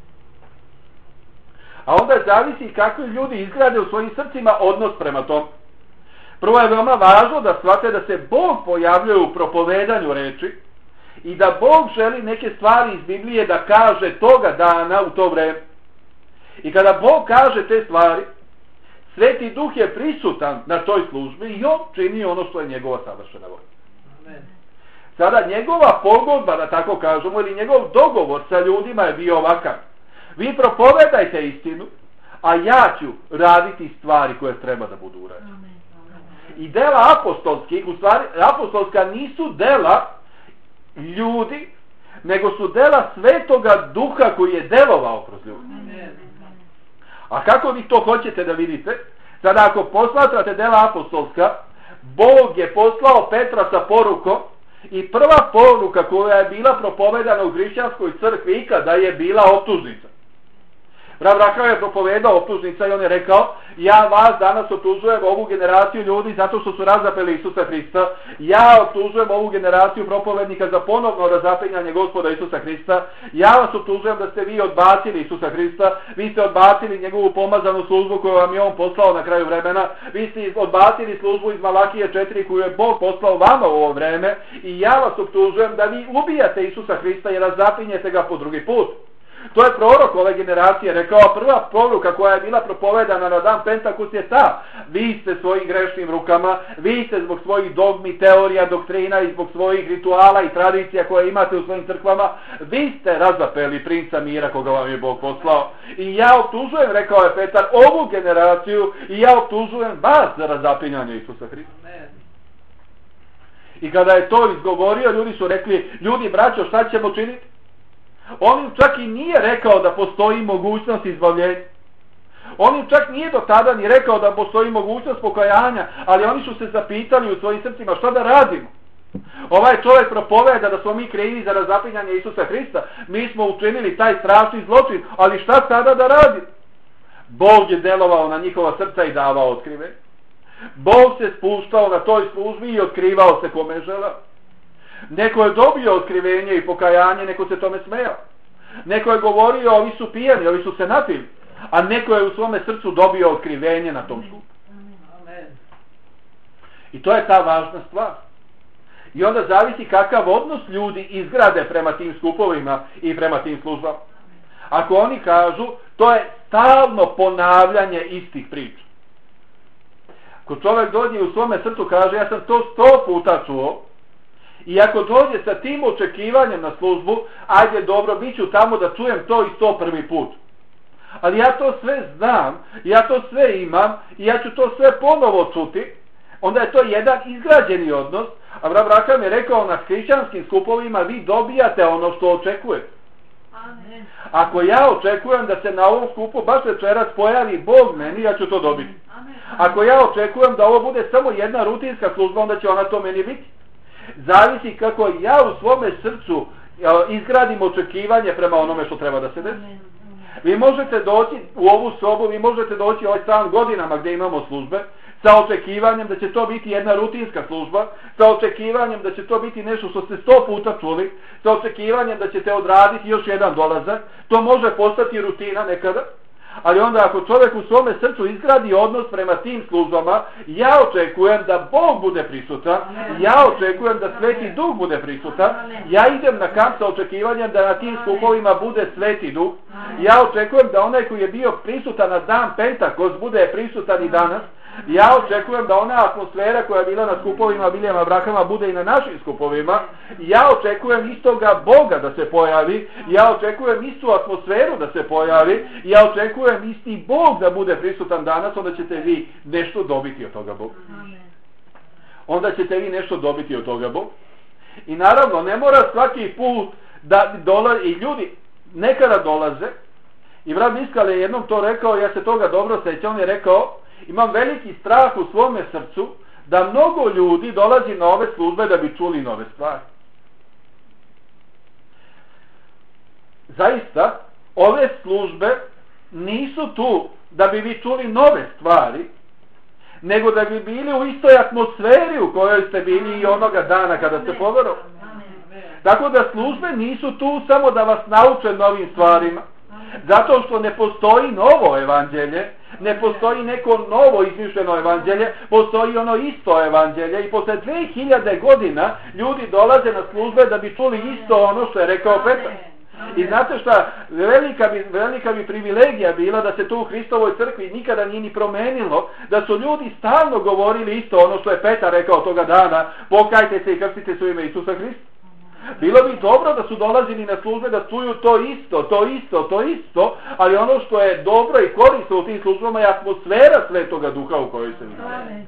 A onda zavisi kakvi ljudi izgrade u svojim srcima odnos prema tom. Prvo je veoma važno da shvate da se Bog pojavljuje u propovedanju reči i da Bog želi neke stvari iz Biblije da kaže toga dana u to vreme. I kada Bog kaže te stvari, Sveti Duh je prisutan na toj službi i on čini ono što je njegova savršena volja. Sada njegova pogodba, da tako kažemo, ili njegov dogovor sa ljudima je bio ovakav. Vi propovedajte istinu, a ja ću raditi stvari koje treba da budu urađene. I dela apostolskih, u stvari apostolska nisu dela ljudi, nego su dela Svetoga Duha koji je delovao kroz ljudi. A kako vi to hoćete da vidite? Sada ako posmatrate dela apostolska, Bog je poslao Petra sa porukom i prva poruka koja je bila propovedana u hrišćanskoj crkvi ikada je bila optužnica. Rahab je propovedao optužnica i on je rekao: ja vas danas optužujem, ovu generaciju ljudi, zato što su razapeli Isusa Hrista. Ja optužujem ovu generaciju propovednika za ponovno razapinjanje Gospoda Isusa Hrista. Ja vas optužujem da ste vi odbacili Isusa Hrista. Vi ste odbacili njegovu pomazanu službu koju vam je on poslao na kraju vremena. Vi ste odbacili službu iz Malakije 4 koju je Bog poslao vama u ovo vreme. I ja vas optužujem da vi ubijate Isusa Hrista i razapinjete ga po drugi put. To je prorok ove generacije rekao. Prva poruka koja je bila propovedana na dan Pentakust je ta: vi ste svojim grešnim rukama, vi ste zbog svojih dogmi, teorija, doktrina i zbog svojih rituala i tradicija koje imate u svojim crkvama, vi ste razapeli princa mira koga vam je Bog poslao. I ja optužujem, rekao je Petar, ovu generaciju i ja optužujem vas za razapinjanje Isusa Hrista. I kada je to izgovorio, ljudi su rekli: ljudi, braćo, šta ćemo činiti? On im čak i nije rekao da postoji mogućnost izbavljenja. On im čak nije do tada ni rekao da postoji mogućnost pokajanja, ali oni su se zapitali u svojim srcima: šta da radimo? Ovaj čovjek propoveda da smo mi krivi za razapinjanje Isusa Hrista. Mi smo učinili taj strašni zločin, ali šta sada da radimo? Bog je delovao na njihova srca i davao otkrivenje. Bog se spuštao na toj službi i otkrivao se kome želeo. Neko je dobio otkrivenje i pokajanje, neko se tome smejao. Neko je govorio: ovi su pijani, ovi su se napili. A neko je u svome srcu dobio otkrivenje na tom skupu. I to je ta važna stvar. I onda zavisi kakav odnos ljudi izgrade prema tim skupovima i prema tim službama. Ako oni kažu: to je stalno ponavljanje istih priča. Ako čovjek dođe u svome srcu kaže: ja sam to 100 puta čuo, i ako dođe sa tim očekivanjem na službu, ajde dobro, bit ću tamo da čujem to i 101. put. Ali ja to sve znam, ja to sve imam i ja ću to sve ponovo čuti, onda je to jedan izgrađeni odnos. A Rahab je rekao: na hrišćanskim skupovima vi dobijate ono što očekujete. Amen. Ako ja očekujem da se na ovom skupu baš večeras pojavi Bog meni, ja ću to dobiti. Amen. Ako ja očekujem da ovo bude samo jedna rutinska služba, onda će ona to meni biti. Zavisi kako ja u svome srcu izgradim očekivanje prema onome što treba da se desi. Vi možete doći u ovu sobu, vi možete doći ovaj stan godinama gdje imamo službe, sa očekivanjem da će to biti jedna rutinska služba, sa očekivanjem da će to biti nešto što ste 100 puta čuli, sa očekivanjem da ćete odraditi još jedan dolazak. To može postati rutina nekada. Ali onda ako čovjek u svome srcu izgradi odnos prema tim službama, ja očekujem da Bog bude prisutan, ja očekujem da Sveti Duh bude prisutan, ja idem na kamp sa očekivanjem da na tim skupovima bude Sveti Duh, ja očekujem da onaj koji je bio prisutan na dan Pentakust bude prisutan i danas, ja očekujem da ona atmosfera koja je bila na skupovima Vilijama Brahama bude i na našim skupovima. Ja očekujem istoga Boga da se pojavi. Ja očekujem istu atmosferu da se pojavi. Ja očekujem isti Bog da bude prisutan danas. Onda ćete vi nešto dobiti od toga Boga. Onda ćete vi nešto dobiti od toga Boga. I naravno ne mora svaki put da dolaze. I ljudi nekada dolaze. I brat Miskal je jednom to rekao, ja se toga dobro sećam. On je rekao: imam veliki strah u svome srcu da mnogo ljudi dolazi na ove službe da bi čuli nove stvari. Zaista, ove službe nisu tu da bi vi čuli nove stvari, nego da bi bili u istoj atmosferi u kojoj ste bili i onoga dana kada ste poverovali. Tako da službe nisu tu samo da vas nauče novim stvarima, zato što ne postoji novo evanđelje, ne postoji neko novo izmišljeno evanđelje, postoji ono isto evanđelje i posle 2000 godina ljudi dolaze na službe da bi čuli isto ono što je rekao Petar. I znate šta, velika bi privilegija bila da se to u Hristovoj crkvi nikada nije ni promenilo, da su ljudi stalno govorili isto ono što je Petar rekao toga dana, pokajte se i krstite se u ime Isusa Hrista. Bilo bi dobro da su dolazili na službe da čuju to isto, ali ono što je dobro i korisno u tim službama je atmosfera Svetoga Duha u kojoj se nalazi.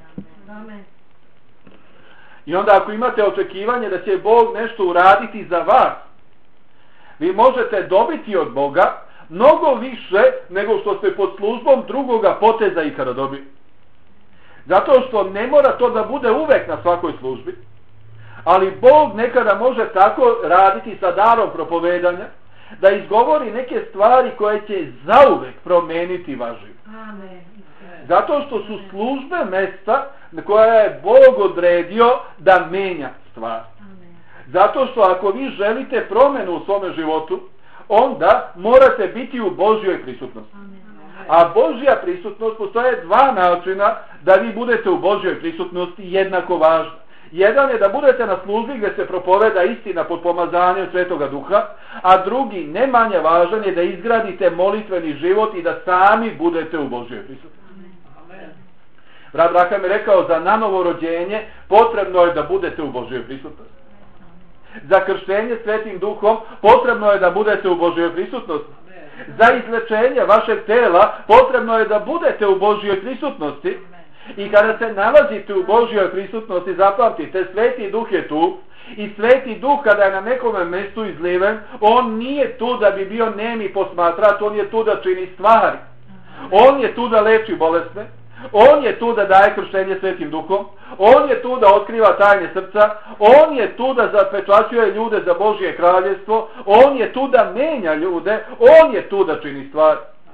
I onda ako imate očekivanje da će Bog nešto uraditi za vas, vi možete dobiti od Boga mnogo više nego što ste pod službom drugoga poteza ikada dobili. Zato što ne mora to da bude uvek na svakoj službi, ali Bog nekada može tako raditi sa darom propovedanja, da izgovori neke stvari koje će zauvek promeniti vaš život. Zato što su službe mesta koja je Bog odredio da menja stvar. Zato što ako vi želite promjenu u svome životu, onda morate biti u Božjoj prisutnosti. A Božja prisutnost, postoje dva načina da vi budete u Božjoj prisutnosti jednako važno. Jedan je da budete na službi gdje se propoveda istina pod pomazanjem Svetoga Duha, a drugi, ne manje važan, je da izgradite molitveni život i da sami budete u Božjoj prisutnosti. Brat Braham je rekao, za nanovo rođenje potrebno je da budete u Božjoj prisutnosti. Za krštenje Svetim Duhom potrebno je da budete u Božjoj prisutnosti. Za izlečenje vašeg tela potrebno je da budete u Božjoj prisutnosti. I kada se nalazite u Božjoj prisutnosti, zapamtite, Sveti Duh je tu. I Sveti Duh kada je na nekome mjestu izliven, on nije tu da bi bio nemi posmatrač, on je tu da čini stvari. On je tu da leči bolesne. On je tu da daje krštenje Svetim Duhom, on je tu da otkriva tajne srca, on je tu da zapečaćuje ljude za Božje kraljevstvo, on je tu da menja ljude, on je tu da čini stvari.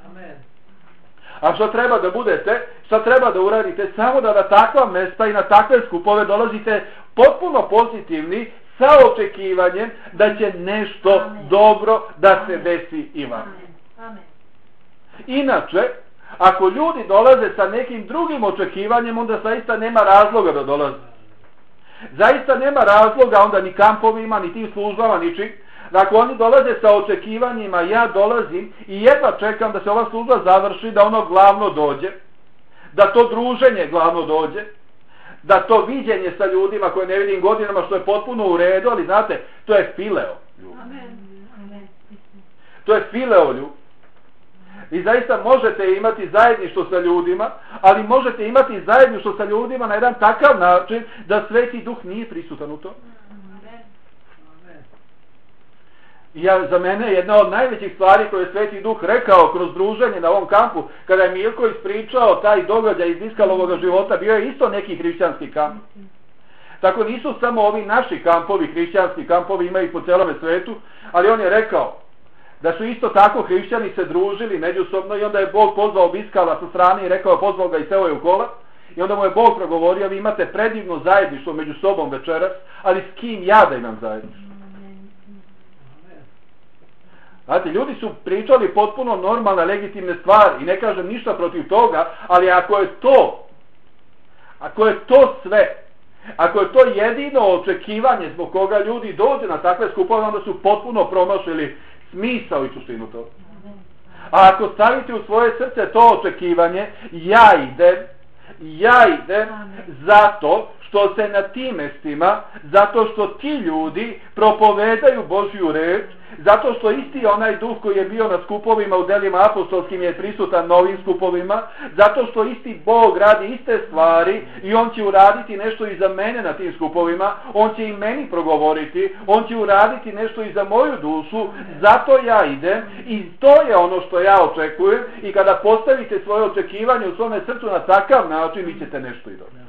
A što treba da budete, što treba da uradite, samo da na takva mesta i na takve skupove dolazite potpuno pozitivni, sa očekivanjem da će nešto dobro da se desi i vam. Inače, ako ljudi dolaze sa nekim drugim očekivanjem, onda zaista nema razloga da dolaze. Zaista nema razloga onda ni kampovima, ni tim službama, ničim. Ako oni dolaze sa očekivanjima, ja dolazim i jedva čekam da se ova služba završi, da ono glavno dođe, da to druženje glavno dođe, da to viđenje sa ljudima koje ne vidim godinama, što je potpuno u redu, ali znate, to je fileo ljudi. To je fileo ljudi. Vi zaista možete imati zajedništvo sa ljudima, ali možete imati zajedništvo sa ljudima na jedan takav način da Sveti Duh nije prisutan u to. Za mene jedna od najvećih stvari koje je Sveti Duh rekao kroz druženje na ovom kampu, kada je Milko ispričao taj događaj iz Diskalovog života, bio je isto neki hrišćanski kamp. Tako nisu samo ovi naši kampovi, hrišćanski kampovi, ima ih po celome svetu, ali on je rekao da su isto tako hrišćani se družili međusobno i onda je Bog pozvao Biskala sa strane i rekao, pozvao ga i seo je u kola i onda mu je Bog progovorio, vi imate predivno zajedništvo među sobom večeras, ali s kim ja da imam zajedništvo? Znate, ljudi su pričali potpuno normalne, legitimne stvari i ne kažem ništa protiv toga, ali ako je to sve, ako je to jedino očekivanje zbog koga ljudi dođe na takve skupove, onda su potpuno promašili smisao i suštinu toga. A ako stavite u svoje srce to očekivanje, ja idem zato što se na tim mestima, zato što ti ljudi propovedaju Božju reč, zato što isti onaj duh koji je bio na skupovima u delima apostolskim je prisutan na ovim skupovima, zato što isti Bog radi iste stvari i on će uraditi nešto i za mene na tim skupovima, on će i meni progovoriti, on će uraditi nešto i za moju dušu, zato ja idem i to je ono što ja očekujem i kada postavite svoje očekivanje u svome srcu na takav način, vi ćete nešto i dobiti.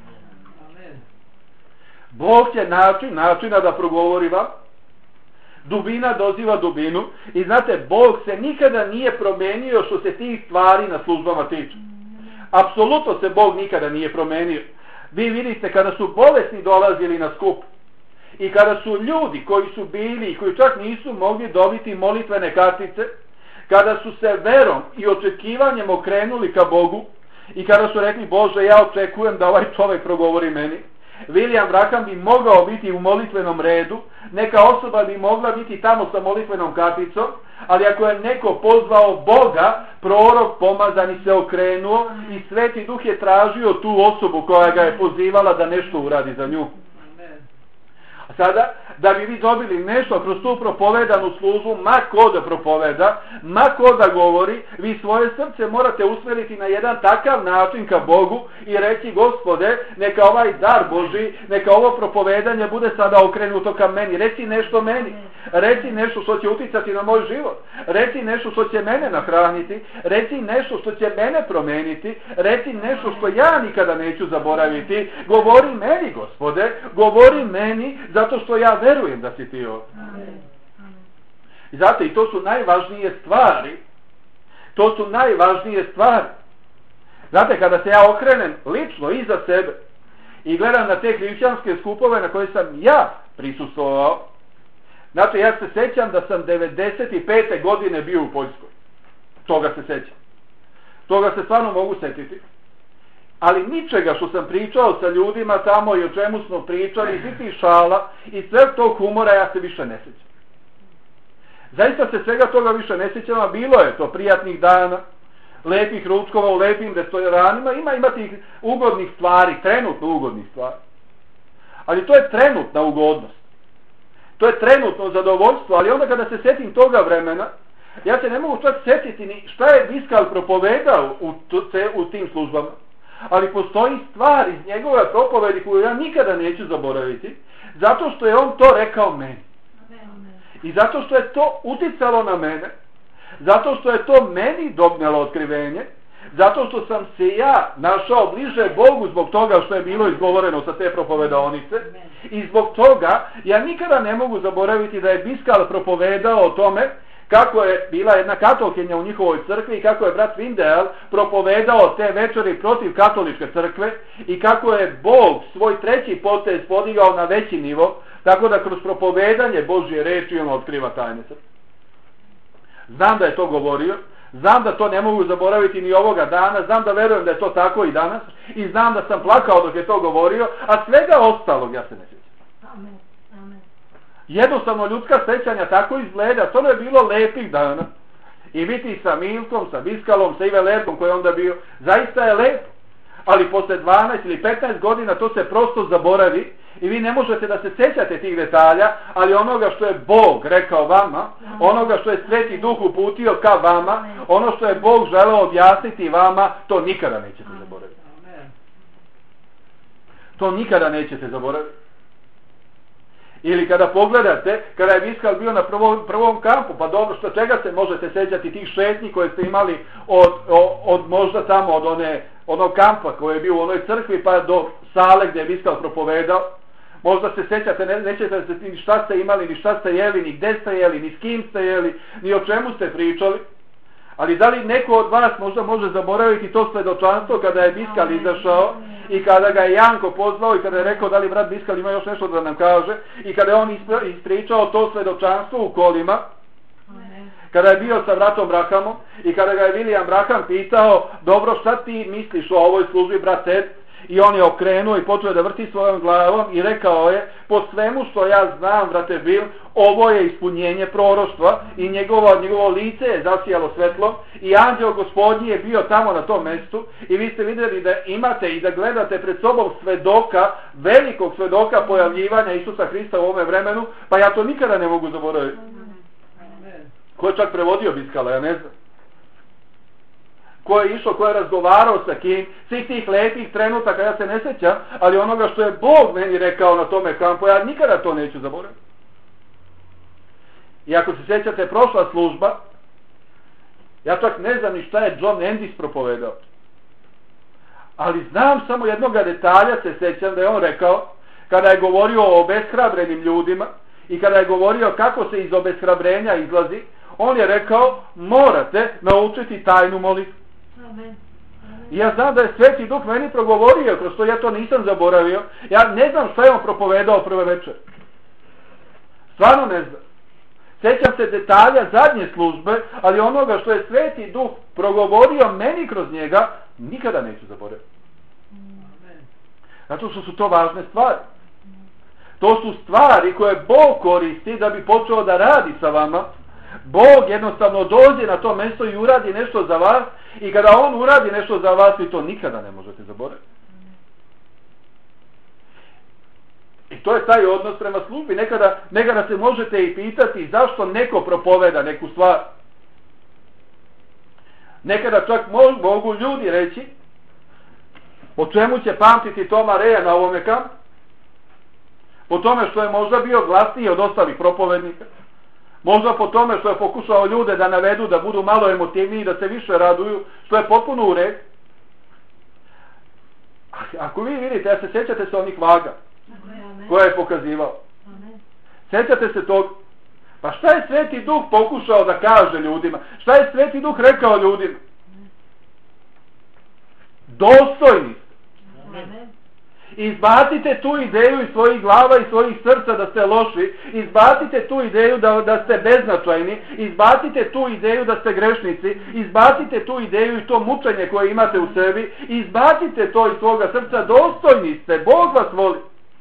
Bog će načina da progovori vam, dubina doziva dubinu i znate, Bog se nikada nije promenio što se tih stvari na službama tiče. Apsolutno se Bog nikada nije promenio. Vi vidite kada su bolesni dolazili na skup i kada su ljudi koji su bili i koji čak nisu mogli dobiti molitvene kartice, kada su se verom i očekivanjem okrenuli ka Bogu i kada su rekli, Bože, ja očekujem da ovaj čovjek progovori meni, William Branham bi mogao biti u molitvenom redu, neka osoba bi mogla biti tamo sa molitvenom karticom, ali ako je neko pozvao Boga, prorok pomazani se okrenuo i Sveti Duh je tražio tu osobu koja ga je pozivala da nešto uradi za nju. A sada, da bi vi dobili nešto kroz tu propovedanu službu, ma ko da propoveda, ma ko da govori, vi svoje srce morate usmjeriti na jedan takav način ka Bogu i reći: Gospode, neka ovaj dar Boži, neka ovo propovedanje bude sada okrenuto ka meni. Reci nešto meni. Reci nešto što će uticati na moj život. Reci nešto što će mene nahraniti. Reci nešto što će mene promeniti. Reci nešto što ja nikada neću zaboraviti. Govori meni, Gospode, govori meni, zato što ja verujem da si ti ovdje. I zato i to su najvažnije stvari. To su najvažnije stvari. Znate, kada se ja okrenem lično iza sebe i gledam na te hrišćanske skupove na koje sam ja prisustvovao, znači ja se sjećam da sam 95. godine bio u Poljskoj. Toga se sjećam. Toga se stvarno mogu sjetiti. Ali ničega što sam pričao sa ljudima tamo i o čemu smo pričali, svi ti šala i sve tog humora ja se više ne sjećam. Zaista se svega toga više ne sjećam, a bilo je to prijatnih dana, lepih ručkova u lepim restoranima, ima tih ugodnih stvari, trenutno ugodnih stvari. Ali to je trenutna ugodnost. To je trenutno zadovoljstvo, ali onda kada se sjetim toga vremena, ja se ne mogu čak sjetiti ni šta je Biskal propovedao u tim službama. Ali postoji stvar iz njegove propovedi koju ja nikada neću zaboraviti, zato što je on to rekao meni. I zato što je to uticalo na mene, zato što je to meni donijelo otkrivenje, zato što sam se ja našao bliže Bogu zbog toga što je bilo izgovoreno sa te propovedaonice. I zbog toga ja nikada ne mogu zaboraviti da je Biskal propovedao o tome kako je bila jedna katolkinja u njihovoj crkvi i kako je brat Windel propovedao te večeri protiv katoličke crkve i kako je Bog svoj treći potez podigao na veći nivo, tako da kroz propovedanje Božje reči on otkriva tajne crkve. Znam da je to govorio, znam da to ne mogu zaboraviti ni ovoga dana, znam da verujem da je to tako i danas i znam da sam plakao dok je to govorio, a svega ostalog ja se ne sjećam. Amen. Amen. Jednostavno ljudska sjećanja tako izgleda, to je bilo lepih dana. I biti sa Milkom, sa Biskalom, sa Ive Lerkom koji je onda bio, zaista je lepo. Ali posle 12 ili 15 godina to se prosto zaboravi i vi ne možete da se sjećate tih detalja, ali onoga što je Bog rekao vama, onoga što je Sveti Duh uputio ka vama, ono što je Bog želeo objasniti vama, to nikada nećete zaboraviti. To nikada nećete zaboraviti. Ili kada pogledate, kada je Biskal bio na prvom kampu, pa dobro, što čega se možete sjećati tih šetnji koje ste imali od možda tamo od onog kampa koji je bio u onoj crkvi pa do sale gdje je Biskal propovedao. Možda se sjećate, nećete se ni šta ste imali, ni šta ste jeli, ni gdje ste jeli, ni s kim ste jeli, ni o čemu ste pričali. Ali da li neko od vas možda može zaboraviti to svedočanstvo kada je Biskal izašao i kada ga je Janko pozvao i kada je rekao da li brat Biskal ima još nešto da nam kaže i kada je on ispričao to svedočanstvo u kolima, kada je bio sa bratom Brahamom i kada ga je William Branham pitao: dobro, šta ti misliš o ovoj službi, brat Ted? I on je okrenuo i počeo da vrti svojom glavom i rekao je: po svemu što ja znam, brate Bill, ovo je ispunjenje proroštva i njegovo lice je zasijalo svetlom i anđeo Gospodnji je bio tamo na tom mjestu i vi ste vidjeli da imate i da gledate pred sobom svedoka, velikog svedoka pojavljivanja Isusa Hrista u ovome vremenu, pa ja to nikada ne mogu zaboraviti. Ko je čak prevodio Biskala, ja ne znam. Ko je išao, ko je razgovarao sa kim, svih tih lepih trenutaka ja se ne sjećam, ali onoga što je Bog meni rekao na tome kampu, ja nikada to neću zaboraviti. I ako se sjećate prošla služba, ja čak ne znam ni šta je John Endis propovedao. Ali znam samo jednoga detalja, se sjećam da je on rekao, kada je govorio o obeshrabrenim ljudima i kada je govorio kako se iz obeshrabrenja izlazi, on je rekao: morate naučiti tajnu molitvu. I ja znam da je Sveti Duh meni progovorio kroz to, ja to nisam zaboravio. Ja ne znam šta je on propovedao prve večer. Stvarno ne znam. Sjećam se detalja zadnje službe, ali onoga što je Sveti Duh progovorio meni kroz njega, nikada neću zaboraviti. Zato što su to važne stvari. To su stvari koje Bog koristi da bi počeo da radi sa vama. Bog jednostavno dođe na to mjesto i uradi nešto za vas. I kada On uradi nešto za vas, vi to nikada ne možete zaboraviti. I to je taj odnos prema službi. Nekada se možete i pitati zašto neko propoveda neku stvar. Nekada čak mogu ljudi reći po čemu će pamtiti Toma Reja na ovome kampu. Po tome što je možda bio glasniji od ostalih propovednika. Možda po tome što je pokušao ljude da navedu da budu malo emotivniji, da se više raduju, što je potpuno u redu. Ako vi vidite, ja se sjećate se onih vaga koje je pokazivao. Sjećate se tog. Pa šta je Sveti Duh pokušao da kaže ljudima? Šta je Sveti Duh rekao ljudima? Dostojni. Izbacite tu ideju iz svojih glava i svojih srca da ste loši. Izbacite tu ideju da ste beznačajni. Izbacite tu ideju da ste grešnici. Izbacite tu ideju i to mučenje koje imate u sebi. Izbacite to iz svoga srca. Dostojni ste. Bog vas voli.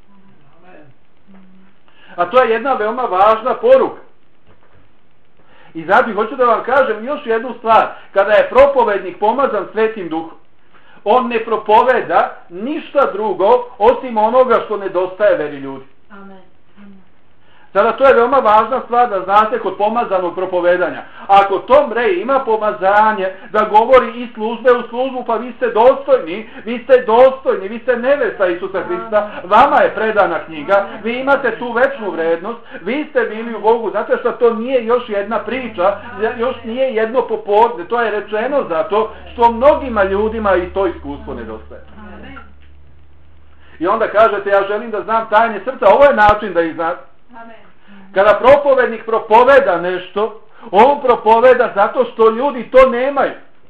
A to je jedna veoma važna poruka. I zato hoću da vam kažem još jednu stvar. Kada je propovednik pomazan Svetim Duhom, on ne propoveda ništa drugo osim onoga što nedostaje veri ljudi. Amen. Sada to je veoma važna stvar da znate kod pomazanog propovedanja. Ako Tom Rej ima pomazanje da govori iz službe u službu, pa vi ste dostojni, vi ste nevesta Isusa Hrista, vama je predana knjiga, vi imate tu večnu vrednost, vi ste bili u Bogu, zato što to nije još jedna priča, još nije jedno popodne, to je rečeno zato što mnogima ljudima i to iskustvo nedostaje. I onda kažete, ja želim da znam tajne srca, ovo je način da ih znate. Kada propovednik propoveda nešto, on propoveda zato što ljudi to nemaju.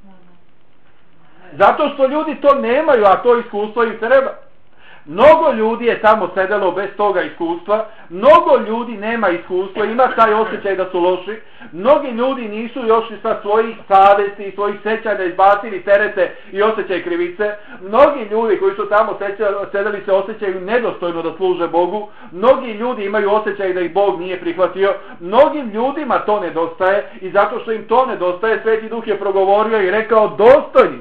Zato što ljudi to nemaju, a to iskustvo im treba. Mnogo ljudi je tamo sedelo bez toga iskustva, mnogo ljudi nema iskustva, ima taj osjećaj da su loši, mnogi ljudi nisu još sa svojih savesti i svojih sećanja izbacili terete i osjećaj krivice, mnogi ljudi koji su tamo sedeli se osjećaju nedostojno da služe Bogu, mnogi ljudi imaju osjećaj da ih Bog nije prihvatio, mnogim ljudima to nedostaje i zato što im to nedostaje, Sveti Duh je progovorio i rekao dostojni.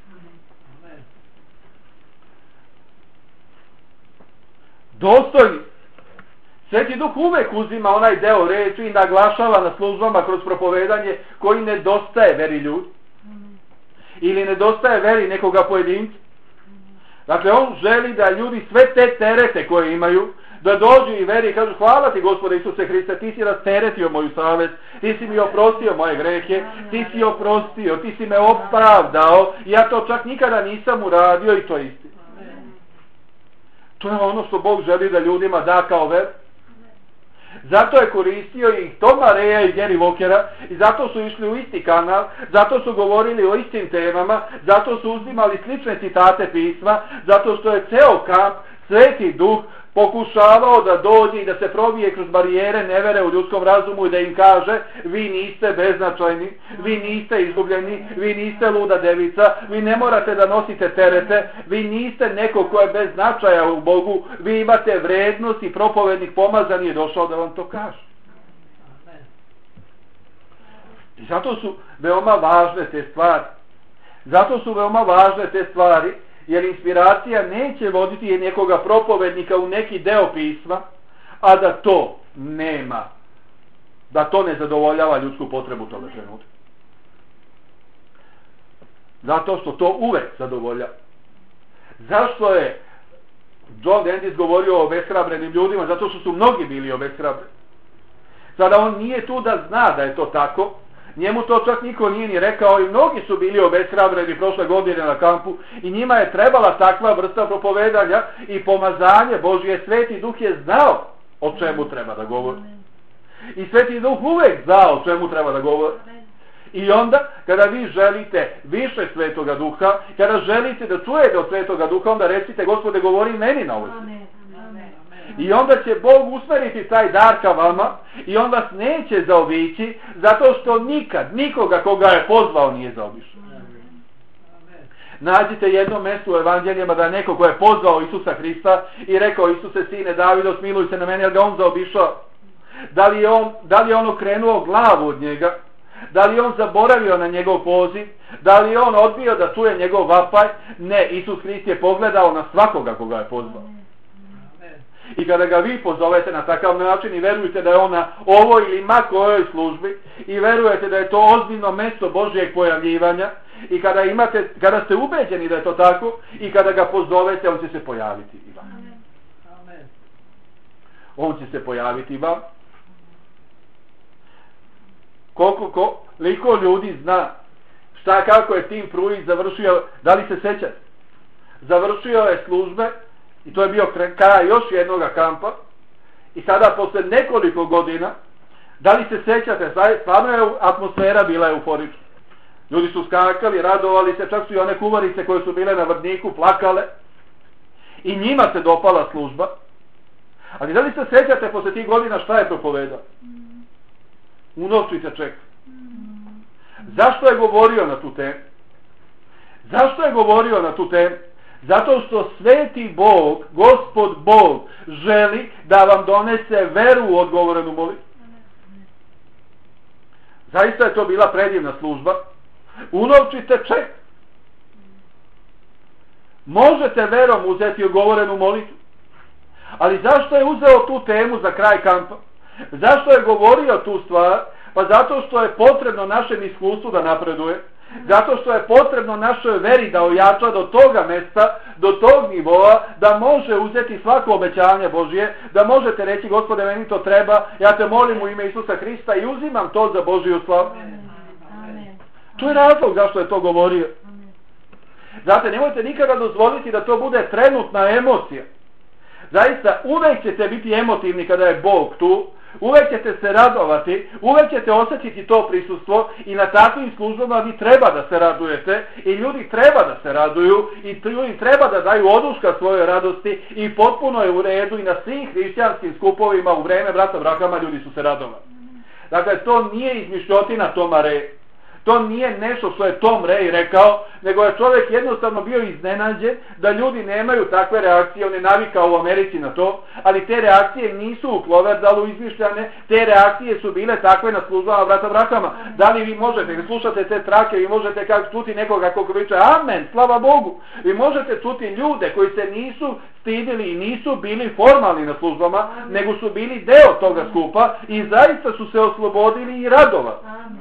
Dostojni. Sveti Duh uvek uzima onaj deo reči i naglašava na službama kroz propovedanje koji nedostaje veri ljudi. Ili nedostaje veri nekoga pojedinca. Dakle, on želi da ljudi sve te terete koje imaju, da dođu i veri i kažu hvala ti Gospode Isuse Hriste, ti si rasteretio moju savest, ti si mi oprostio moje grehe, ti si oprostio, ti si me opravdao, ja to čak nikada nisam uradio i to je istina. To je ono što Bog želi da ljudima da kao ver. Zato je koristio i Toma Reja i Gary Walkera i zato su išli u isti kanal, zato su govorili o istim temama, zato su uzimali slične citate pisma, zato što je ceo kamp Sveti Duh pokušavao da dođe i da se probije kroz barijere nevere u ljudskom razumu i da im kaže vi niste beznačajni, vi niste izgubljeni, vi niste luda devica, vi ne morate da nosite terete, vi niste neko ko je bez značaja u Bogu, vi imate vrednost i propovednik pomazan je došao da vam to kaže. I zato su veoma važne te stvari. Zato su veoma važne te stvari, jer inspiracija neće voditi nekoga propovednika u neki deo pisma, a da to nema, da to ne zadovoljava ljudsku potrebu toga trenutka. Zato što to uvek zadovoljava. Zašto je John Dennis govorio o obeshrabrenim ljudima? Zato što su mnogi bili obeshrabreni. Sada on nije tu da zna da je to tako, njemu to čak niko nije ni rekao i mnogi su bili obeshrabreni prošle godine na kampu i njima je trebala takva vrsta propovedanja i pomazanje Božje. Sveti Duh je znao o čemu treba da govori. I Sveti Duh uvek znao o čemu treba da govori. I onda, kada vi želite više Svetoga Duha, kada želite da čujete od Svetoga Duha, onda recite Gospode govori meni na ovoj. I onda će Bog usmeriti taj dar ka vama i on vas neće zaobići zato što nikad, nikoga koga je pozvao nije zaobišao. Nađite jedno mjesto u evanđeljima da je neko ko je pozvao Isusa Hrista i rekao: Isuse, sine Davidov, smiluj se na mene, jer ga on zaobišao. Da li je on okrenuo glavu od njega? Da li je on zaboravio na njegov poziv? Da li je on odbio da čuje njegov vapaj? Ne, Isus Hrist je pogledao na svakoga koga je pozvao. I kada ga vi pozovete na takav način i verujete da je on na ovoj ili ma kojoj službi i verujete da je to ozbiljno mjesto Božjeg pojavljivanja i kada ste ubeđeni da je to tako i kada ga pozovete, on će se pojaviti i vam. On će se pojaviti i vam. Koliko ljudi zna kako je Tim Pruitt završio, da li se sjećate? Završio je službe i to je bio kraj još jednog kampa i sada posle nekoliko godina, da li se sjećate, stvarno je atmosfera bila euforična. Ljudi su skakali, radovali se, čak su i one kumarice koje su bile na Vrdniku plakale i njima se dopala služba. Ali da li se sjećate posle tih godina šta je propovedao? Unovčite čeka. Zašto je govorio na tu temu? Zašto je govorio na tu temu? Zato što sveti Bog, Gospod Bog, želi da vam donese veru u odgovorenu molitvu. Zaista je to bila predivna služba. Unovčite ček. Možete verom uzeti odgovorenu molitvu. Ali zašto je uzeo tu temu za kraj kampa? Zašto je govorio tu stvar? Pa zato što je potrebno našem iskustvu da napreduje. Zato što je potrebno našoj veri da ojača do toga mjesta, do tog nivoa, da može uzeti svako obećanje Božje, da možete reći: Gospode, meni to treba, ja te molim u ime Isusa Hrista i uzimam to za Božju slavu. To je razlog zašto je to govorio. Znate, nemojte nikada dozvoliti da to bude trenutna emocija. Zaista, uvek ćete biti emotivni kada je Bog tu, uvek ćete se radovati, uvek ćete osjetiti to prisustvo i na takvim službama vi treba da se radujete i ljudi treba da se raduju i ljudi treba da daju oduška svojoj radosti i potpuno je u redu i na svim hrišćanskim skupovima u vreme brata Abrahama ljudi su se radovali. Dakle, to nije izmišljotina Toma Ray. To nije nešto što je Tom Ray rekao, nego je čovjek jednostavno bio iznenađen da ljudi nemaju takve reakcije. On je navikao u Americi na to, ali te reakcije nisu u Kloverdalu izmišljane, te reakcije su bile takve na službama brata Abrahama. Da li vi možete, slušate te trake, vi možete kako čuti nekoga kako viče amen, slava Bogu. Vi možete čuti ljude koji se nisu stidili i nisu bili formalni na službama, nego su bili deo toga skupa i zaista su se oslobodili i radovali.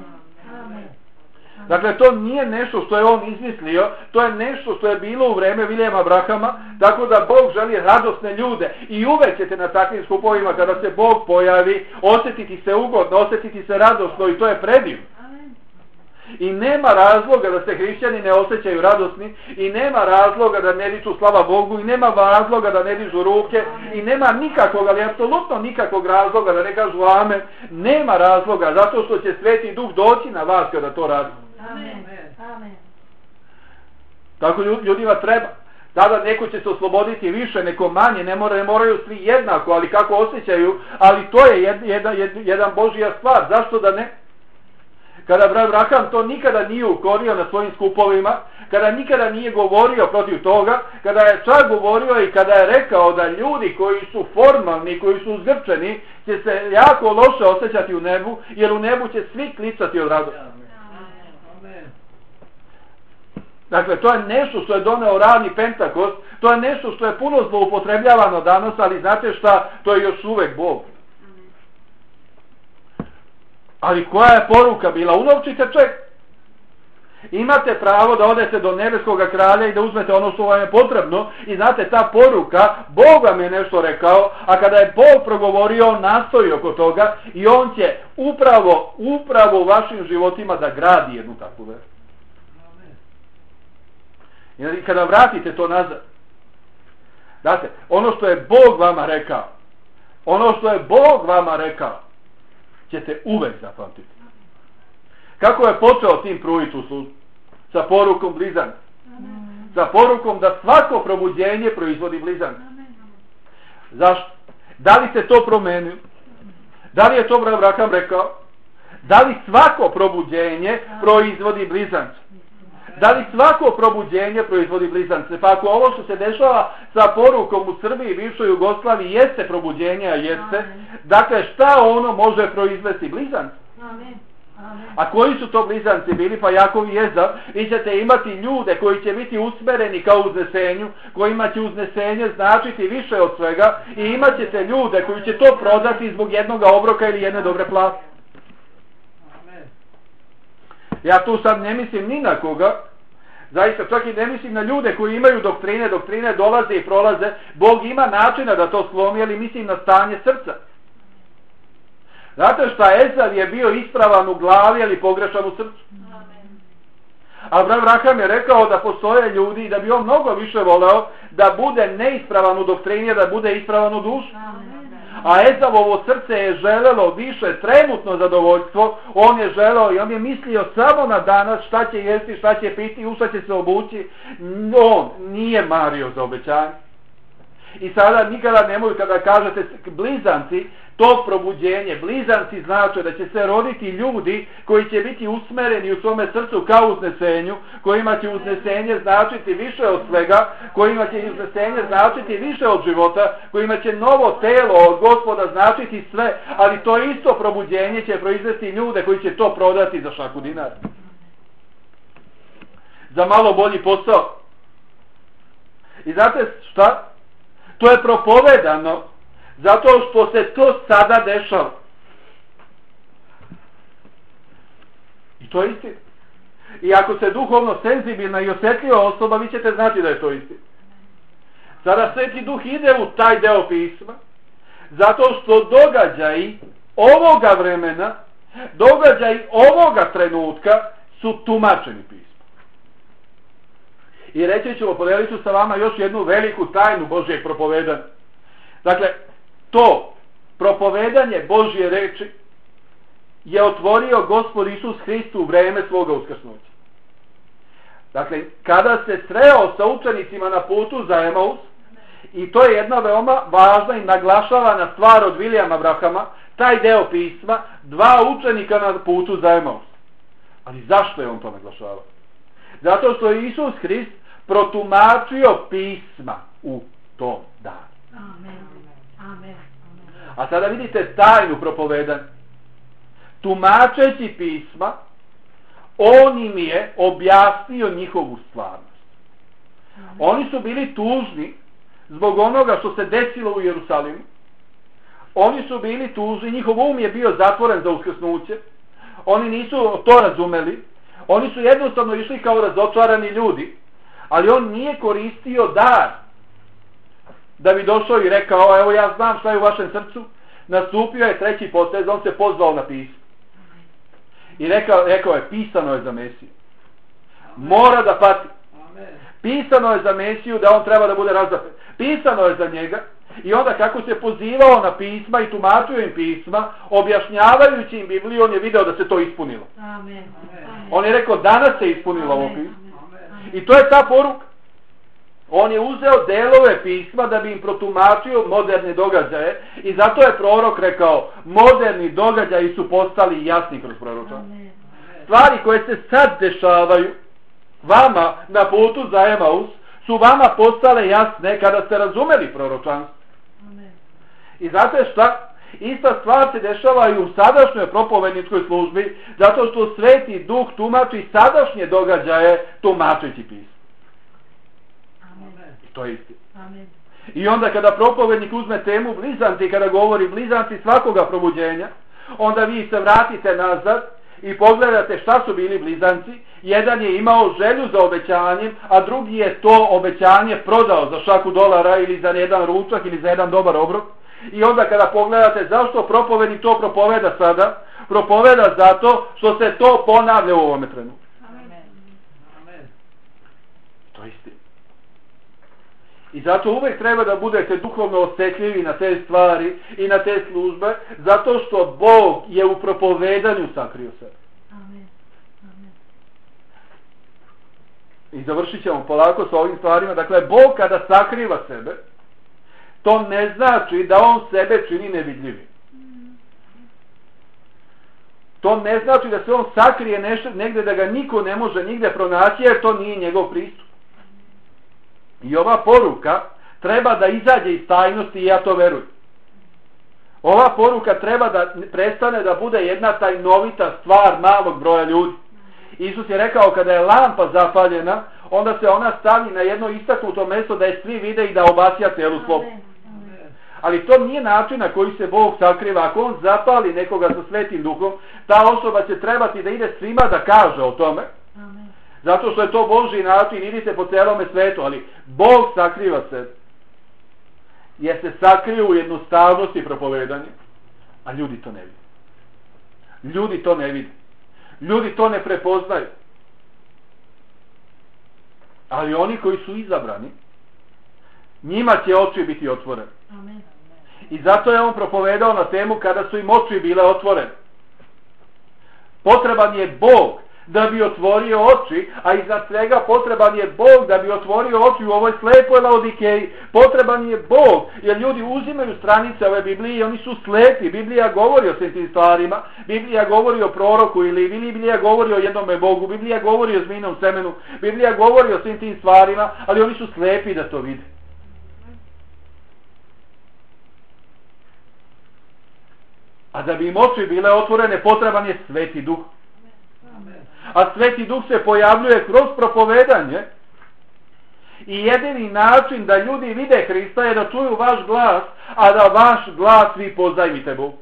Dakle, to nije nešto što je on izmislio, to je nešto što je bilo u vreme Vilijama Abrahama, tako da Bog želi radosne ljude i uvek ćete na takvim skupovima kada se Bog pojavi osjetiti se ugodno, osjetiti se radosno i to je predivno. I nema razloga da se hrišćani ne osjećaju radosni i nema razloga da ne diču slava Bogu i nema razloga da ne dižu ruke i nema nikakvog, ali apsolutno nikakvog razloga da ne kažu amen. Nema razloga, zato što će Sveti Duh doći na vas kada to radi. Amen. Tako ljudima treba. Tada neko će se osloboditi više, neko manje, ne moraju svi jednako, ali kako osjećaju, ali to je jedan Božja stvar. Zašto da ne? Kada brat Abraham to nikada nije ukorio na svojim skupovima, kada nikada nije govorio protiv toga, kada je čak govorio i kada je rekao da ljudi koji su formalni, koji su zgrčeni, će se jako loše osjećati u nebu, jer u nebu će svi klicati od radosti. Dakle, to je nešto što je doneo rani Pentakost, to je nešto što je puno zloupotrebljavano danas, ali znate šta, to je još uvek Bog. Ali koja je poruka bila? Unovčite ček. Imate pravo da odete do nebeskog kralja i da uzmete ono što vam je potrebno i znate, ta poruka, Bog vam je nešto rekao, a kada je Bog progovorio, on nastoji oko toga i on će upravo u vašim životima da gradi jednu takvu veru. I kada vratite to nazad, znate, ono što je Bog vama rekao, ćete uvek zapamtiti. Kako je počeo Tim Pruitt u službu? Sa porukom blizanca. Sa porukom da svako probuđenje proizvodi blizanca. Zašto? Da li se to promenilo? Da li je to Abraham rekao? Da li svako probuđenje proizvodi blizanca? Da li svako probuđenje proizvodi blizance? Pa ako ovo što se dešava sa porukom u Srbiji i bivšoj Jugoslaviji jeste probuđenje, a jeste, dakle šta ono može proizvesti? Blizance. A koji su to blizanci bili? Pa Jakov i Ezav. Vi ćete imati ljude koji će biti usmereni kao uznesenju, kojima će uznesenje značiti više od svega, i imat ćete ljude koji će to prodati zbog jednog obroka ili jedne dobre plate. Ja tu sad ne mislim ni na koga, zaista čak i ne mislim na ljude koji imaju doktrine dolaze i prolaze. Bog ima načina da to slomi, ali mislim na stanje srca. Zato što Ezav je bio ispravan u glavi, ali pogrešan u srcu. Abraham je rekao da postoje ljudi i da bi on mnogo više voleo da bude neispravan u doktrini, da bude ispravan u dušu. A Ezavovo srce je želelo više trenutno zadovoljstvo, on je želeo i on je mislio samo na danas šta će jesti, šta će piti, u šta će se obući. On nije mario za obećanje. I sada nikada nemoj kada kažete blizanci, to probuđenje, blizanci znači da će se roditi ljudi koji će biti usmereni u svome srcu kao uznesenju, kojima će uznesenje značiti više od svega, kojima će uznesenje značiti više od života, kojima će novo telo od Gospoda značiti sve, ali to isto probuđenje će proizvesti ljude koji će to prodati za šaku dinara. Za malo bolji posao. I znate šta? To je propovedano zato što se to sada dešava. I to je istina. I ako se duhovno senzibilna i osjetljiva osoba, vi ćete znati da je to istina. Sada Sveti Duh ide u taj deo pisma, zato što događaji ovoga vremena, događaji ovoga trenutka su tumačeni pisma. I reći ću, podelit ću sa vama još jednu veliku tajnu Božjeg propovedanja. Dakle, to propovedanje Božje reči je otvorio Gospod Isus Hrist u vreme svoga uskrsnuća. Dakle, kada se sreo sa učenicima na putu za Emaus, i to je jedna veoma važna i naglašavana stvar od Vilijama Brahama, taj deo pisma, dva učenika na putu za Emaus. Ali zašto je on to naglašavao? Zato što je Isus Hrist protumačio pisma u tom danu. Amen. A sada vidite tajnu propovedanja. Tumačeći pisma, on im je objasnio njihovu stvarnost. Oni su bili tužni zbog onoga što se desilo u Jerusalimu. Oni su bili tužni, njihov um je bio zatvoren za uskrsnuće. Oni nisu to razumeli. Oni su jednostavno išli kao razočarani ljudi. Ali on nije koristio dar da bi došao i rekao, evo ja znam šta je u vašem srcu. Nastupio je treći potez, on se pozvao na pismo. I rekao je, pisano je za Mesiju. Mora da pati. Pisano je za Mesiju da on treba da bude razapet. Pisano je za njega. I onda kako se pozivao na pisma i tumačio im pisma, objašnjavajući im Bibliju, on je video da se to ispunilo. On je rekao, danas se ispunilo ovo pismo. I to je ta poruka. On je uzeo delove pisma da bi im protumačio moderne događaje i zato je prorok rekao, moderni događaji su postali jasni kroz proročanstvo. Stvari koje se sad dešavaju vama na putu za Emaus su vama postale jasne kada ste razumeli proročanstvo. I znate šta? Ista stvar se dešava i u sadašnjoj propovedničkoj službi, zato što Sveti Duh tumači sadašnje događaje tumačeći pismo. To je istina. I onda kada propovednik uzme temu blizanci, kada govori blizanci svakoga probuđenja, onda vi se vratite nazad i pogledate šta su bili blizanci. Jedan je imao želju za obećanjem, a drugi je to obećanje prodao za šaku dolara ili za jedan ručak ili za jedan dobar obrok. I onda kada pogledate zašto propovednik to propoveda sada, propoveda zato što se to ponavlja u ovome trenutku. To je istina. I zato uvek treba da budete duhovno osjetljivi na te stvari i na te službe, zato što Bog je u propovedanju sakrio sebe. I završit ćemo polako sa ovim stvarima. Dakle, Bog kada sakriva sebe, to ne znači da on sebe čini nevidljivim. To ne znači da se on sakrije nešto, negdje da ga niko ne može nigdje pronaći, jer to nije njegov pristup. I ova poruka treba da izađe iz tajnosti i ja to verujem. Ova poruka treba da prestane da bude jedna tajnovita stvar malog broja ljudi. Isus je rekao kada je lampa zapaljena, onda se ona stavi na jedno istaknuto mjesto da je svi vide i da obasja celu slobu. Ali to nije način na koji se Bog sakriva. Ako on zapali nekoga sa Svetim Duhom, ta osoba će trebati da ide svima da kaže o tome. Zato što je to Božji način, idite po celome svetu, ali Bog sakriva se. Jer se sakriju u jednostavnosti propovedanja, a ljudi to ne vide. Ljudi to ne vide. Ljudi to ne prepoznaju. Ali oni koji su izabrani, njima će oči biti otvorene. Amen. I zato je on propovedao na temu kada su im oči bile otvorene. Potreban je Bog da bi otvorio oči, a iznad svega potreban je Bog da bi otvorio oči u ovoj slepoj Laodikeji. Potreban je Bog, jer ljudi uzimaju stranice ove Biblije i oni su slepi. Biblija govori o svim tim stvarima, Biblija govori o proroku ili Biblija govori o jednome Bogu, Biblija govori o zmijnom semenu, Biblija govori o svim tim stvarima, ali oni su slepi da to vide. A da bi im oči bile otvorene, potreban je Sveti Duh. A Sveti Duh se pojavljuje kroz propovedanje i jedini način da ljudi vide Hrista je da čuju vaš glas, a da vaš glas vi poznajete Bog.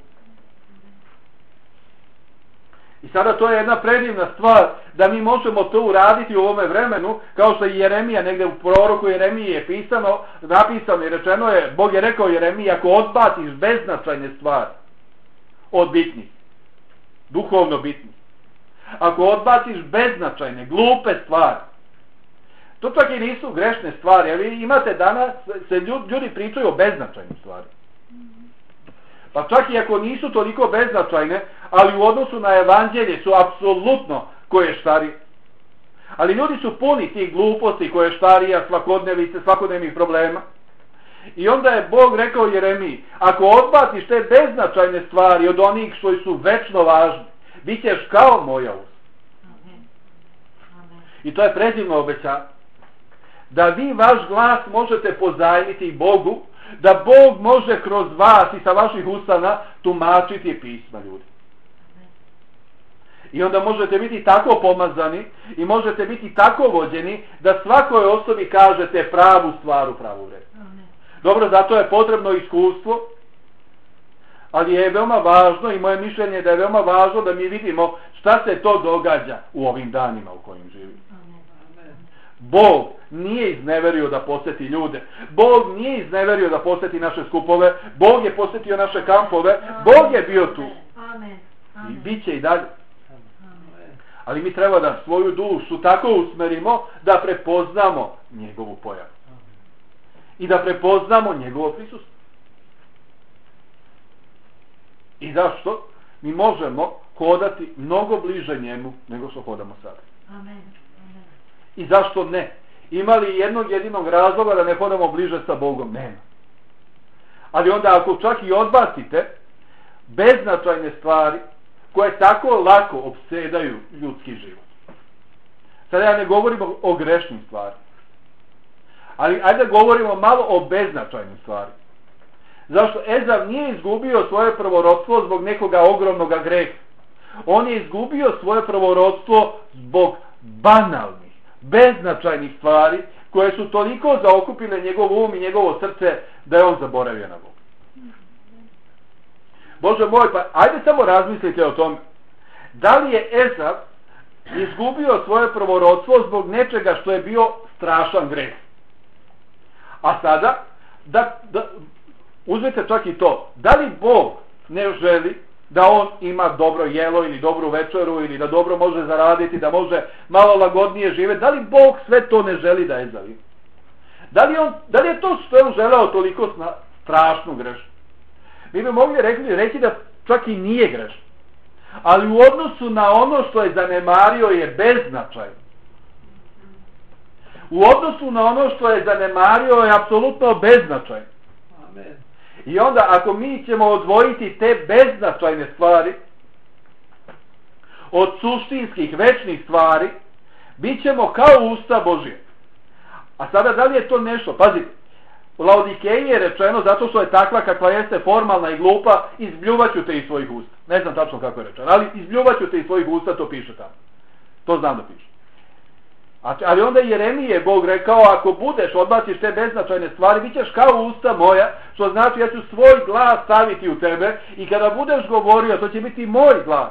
I sada to je jedna predivna stvar da mi možemo to uraditi u ovome vremenu, kao što je Jeremija, negdje u proroku Jeremiji je napisano i rečeno je, Bog je rekao Jeremiji, ako odbaciš beznačajne stvari od bitnih, duhovno bitnih, ako odbaciš beznačajne, glupe stvari, to čak i nisu grešne stvari, ali imate danas, se ljudi pričaju o beznačajnim stvari. Pa čak i ako nisu toliko beznačajne, ali u odnosu na evanđelje su apsolutno koještarije. Ali ljudi su puni tih gluposti, koještarija, svakodnevice, svakodnevnih problema. I onda je Bog rekao Jeremiji, ako odbaciš te beznačajne stvari od onih koji su večno važni, bit ćeš kao moja usta. I to je predivno obećanje. Da vi vaš glas možete pozajmiti Bogu, da Bog može kroz vas i sa vaših ustana tumačiti pisma ljudi. I onda možete biti tako pomazani i možete biti tako vođeni da svakoj osobi kažete pravu stvar u pravu vredu. Dobro, zato je potrebno iskustvo, ali je veoma važno i moje mišljenje je da je veoma važno da mi vidimo šta se to događa u ovim danima u kojim živimo. Bog nije izneverio da posjeti ljude. Bog nije izneverio da posjeti naše skupove. Bog je posjetio naše kampove. Bog je bio tu. I bit će i dalje. Ali mi treba da svoju dušu tako usmerimo da prepoznamo njegovu pojavu. I da prepoznamo njegovo prisustvo. I zašto? Mi možemo hodati mnogo bliže njemu nego što hodamo sada. Amen. I zašto ne? Ima li jednog jedinog razloga da ne hodamo bliže sa Bogom? Nema. Ali onda ako čak i odbacite beznačajne stvari koje tako lako opsedaju ljudski život. Sada ja ne govorim o grešnim stvarima. Ali ajde govorimo malo o beznačajnim stvarima. Zašto Ezav nije izgubio svoje prvorodstvo zbog nekoga ogromnog greha. On je izgubio svoje prvorodstvo zbog banalnih, beznačajnih stvari koje su toliko zaokupile njegov um i njegovo srce da je on zaboravio na Boga. Bože moj, pa ajde samo razmislite o tome. Da li je Ezav izgubio svoje prvorodstvo zbog nečega što je bio strašan greh? A sada, uzmite čak i to. Da li Bog ne želi da on ima dobro jelo ili dobru večeru ili da dobro može zaraditi, da može malo lagodnije živjeti? Da li Bog sve to ne želi da Ezav ima? Da li je to što je on želeo toliko strašnu grešku? Mi bi mogli reći da čak i nije grešno. Ali u odnosu na ono što je zanemario je beznačajno. U odnosu na ono što je zanemario je apsolutno beznačajno. Amen. I onda ako mi ćemo odvojiti te beznačajne stvari od suštinskih, večnih stvari, bit ćemo kao usta Božje. A sada da li je to nešto? Pazite, u Laodikeji je rečeno, zato što je takva kakva jeste, formalna i glupa, izbljuvaću te iz svojih usta. Ne znam tačno kako je rečeno, ali izbljuvaću te iz svojih usta, to piše tamo. To znam da piše. Ali onda Jeremije Bog rekao, ako budeš, odbaciš te beznačajne stvari, bit ćeš kao usta moja, što znači ja ću svoj glas staviti u tebe i kada budeš govorio, to će biti moj glas.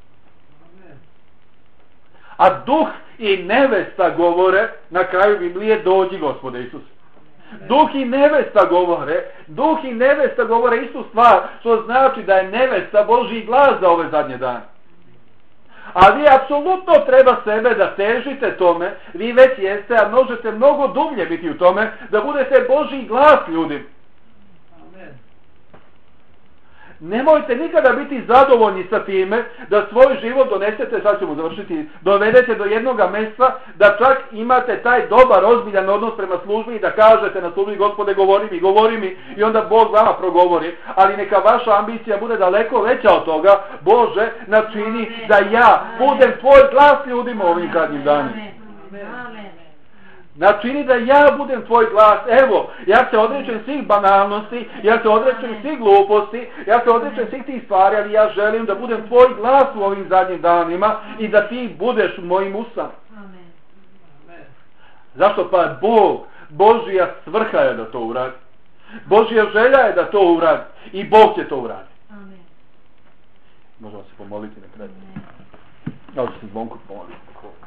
A duh i nevesta govore, na kraju Biblije, dođi Gospode Isuse. Duh i nevesta govore istu stvar, što znači da je nevesta Božji glas za ove zadnje dane. A vi apsolutno treba sebe da težite tome, vi već jeste, a možete mnogo dublje biti u tome, da budete Božji glas ljudima. Nemojte nikada biti zadovoljni sa time da svoj život donesete, sad ćemo završiti, dovedete do jednoga mjesta da čak imate taj dobar, ozbiljan odnos prema službi i da kažete na službi, Gospode, govori mi i onda Bog vama progovori, ali neka vaša ambicija bude daleko veća od toga. Bože, načini da ja budem tvoj glas ljudima ovim zadnjim danima. Načini da ja budem tvoj glas. Evo, ja se odrećem svih banalnosti, ja se odrećem svih gluposti, ja se odrećem svih tih stvari, ali ja želim da budem tvoj glas u ovim zadnjim danima i da ti budeš u mojim usama. Zašto? Pa Božja svrha je da to uradi. Božja želja je da to uradi i Bog će to uraditi. Možemo se pomoliti na kraju. Ja ću se Zvonku pomoliti.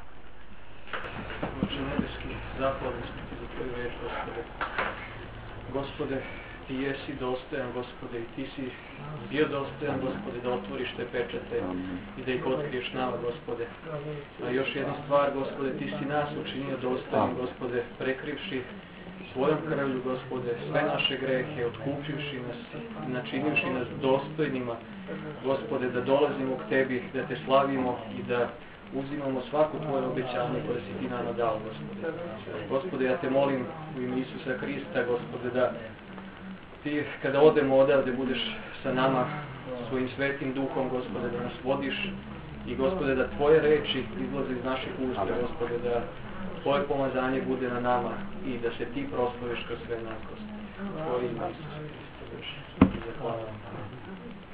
Oče nebeski, zahvalni smo ti za tvoju reč, Gospode. Gospode, ti jesi dostojan, Gospode, i ti si bio dostojan, Gospode, da otvoriš te pečete i da ih otkriješ nama, Gospode. A još jedna stvar, Gospode, ti si nas učinio dostojnim, Gospode, prekrivši svojom krvlju, Gospode, sve naše grehe, otkupivši nas, načinivši nas dostojnima, Gospode, da dolazimo k tebi, da te slavimo i da uzimamo svako tvoje obećanje koje si ti nama dao, Gospode. Gospode, ja te molim u ime Isusa Hrista, Gospode, da ti kada odemo odavde budeš sa nama svojim svetim duhom, Gospode, da nas vodiš i, Gospode, da tvoje reči izlaze iz naših usta, Gospode, da tvoje pomazanje bude na nama i da se ti proslaviš kroz sve nas, Gospode. Tvoje ime Isusa Hrista, Zahvaljam.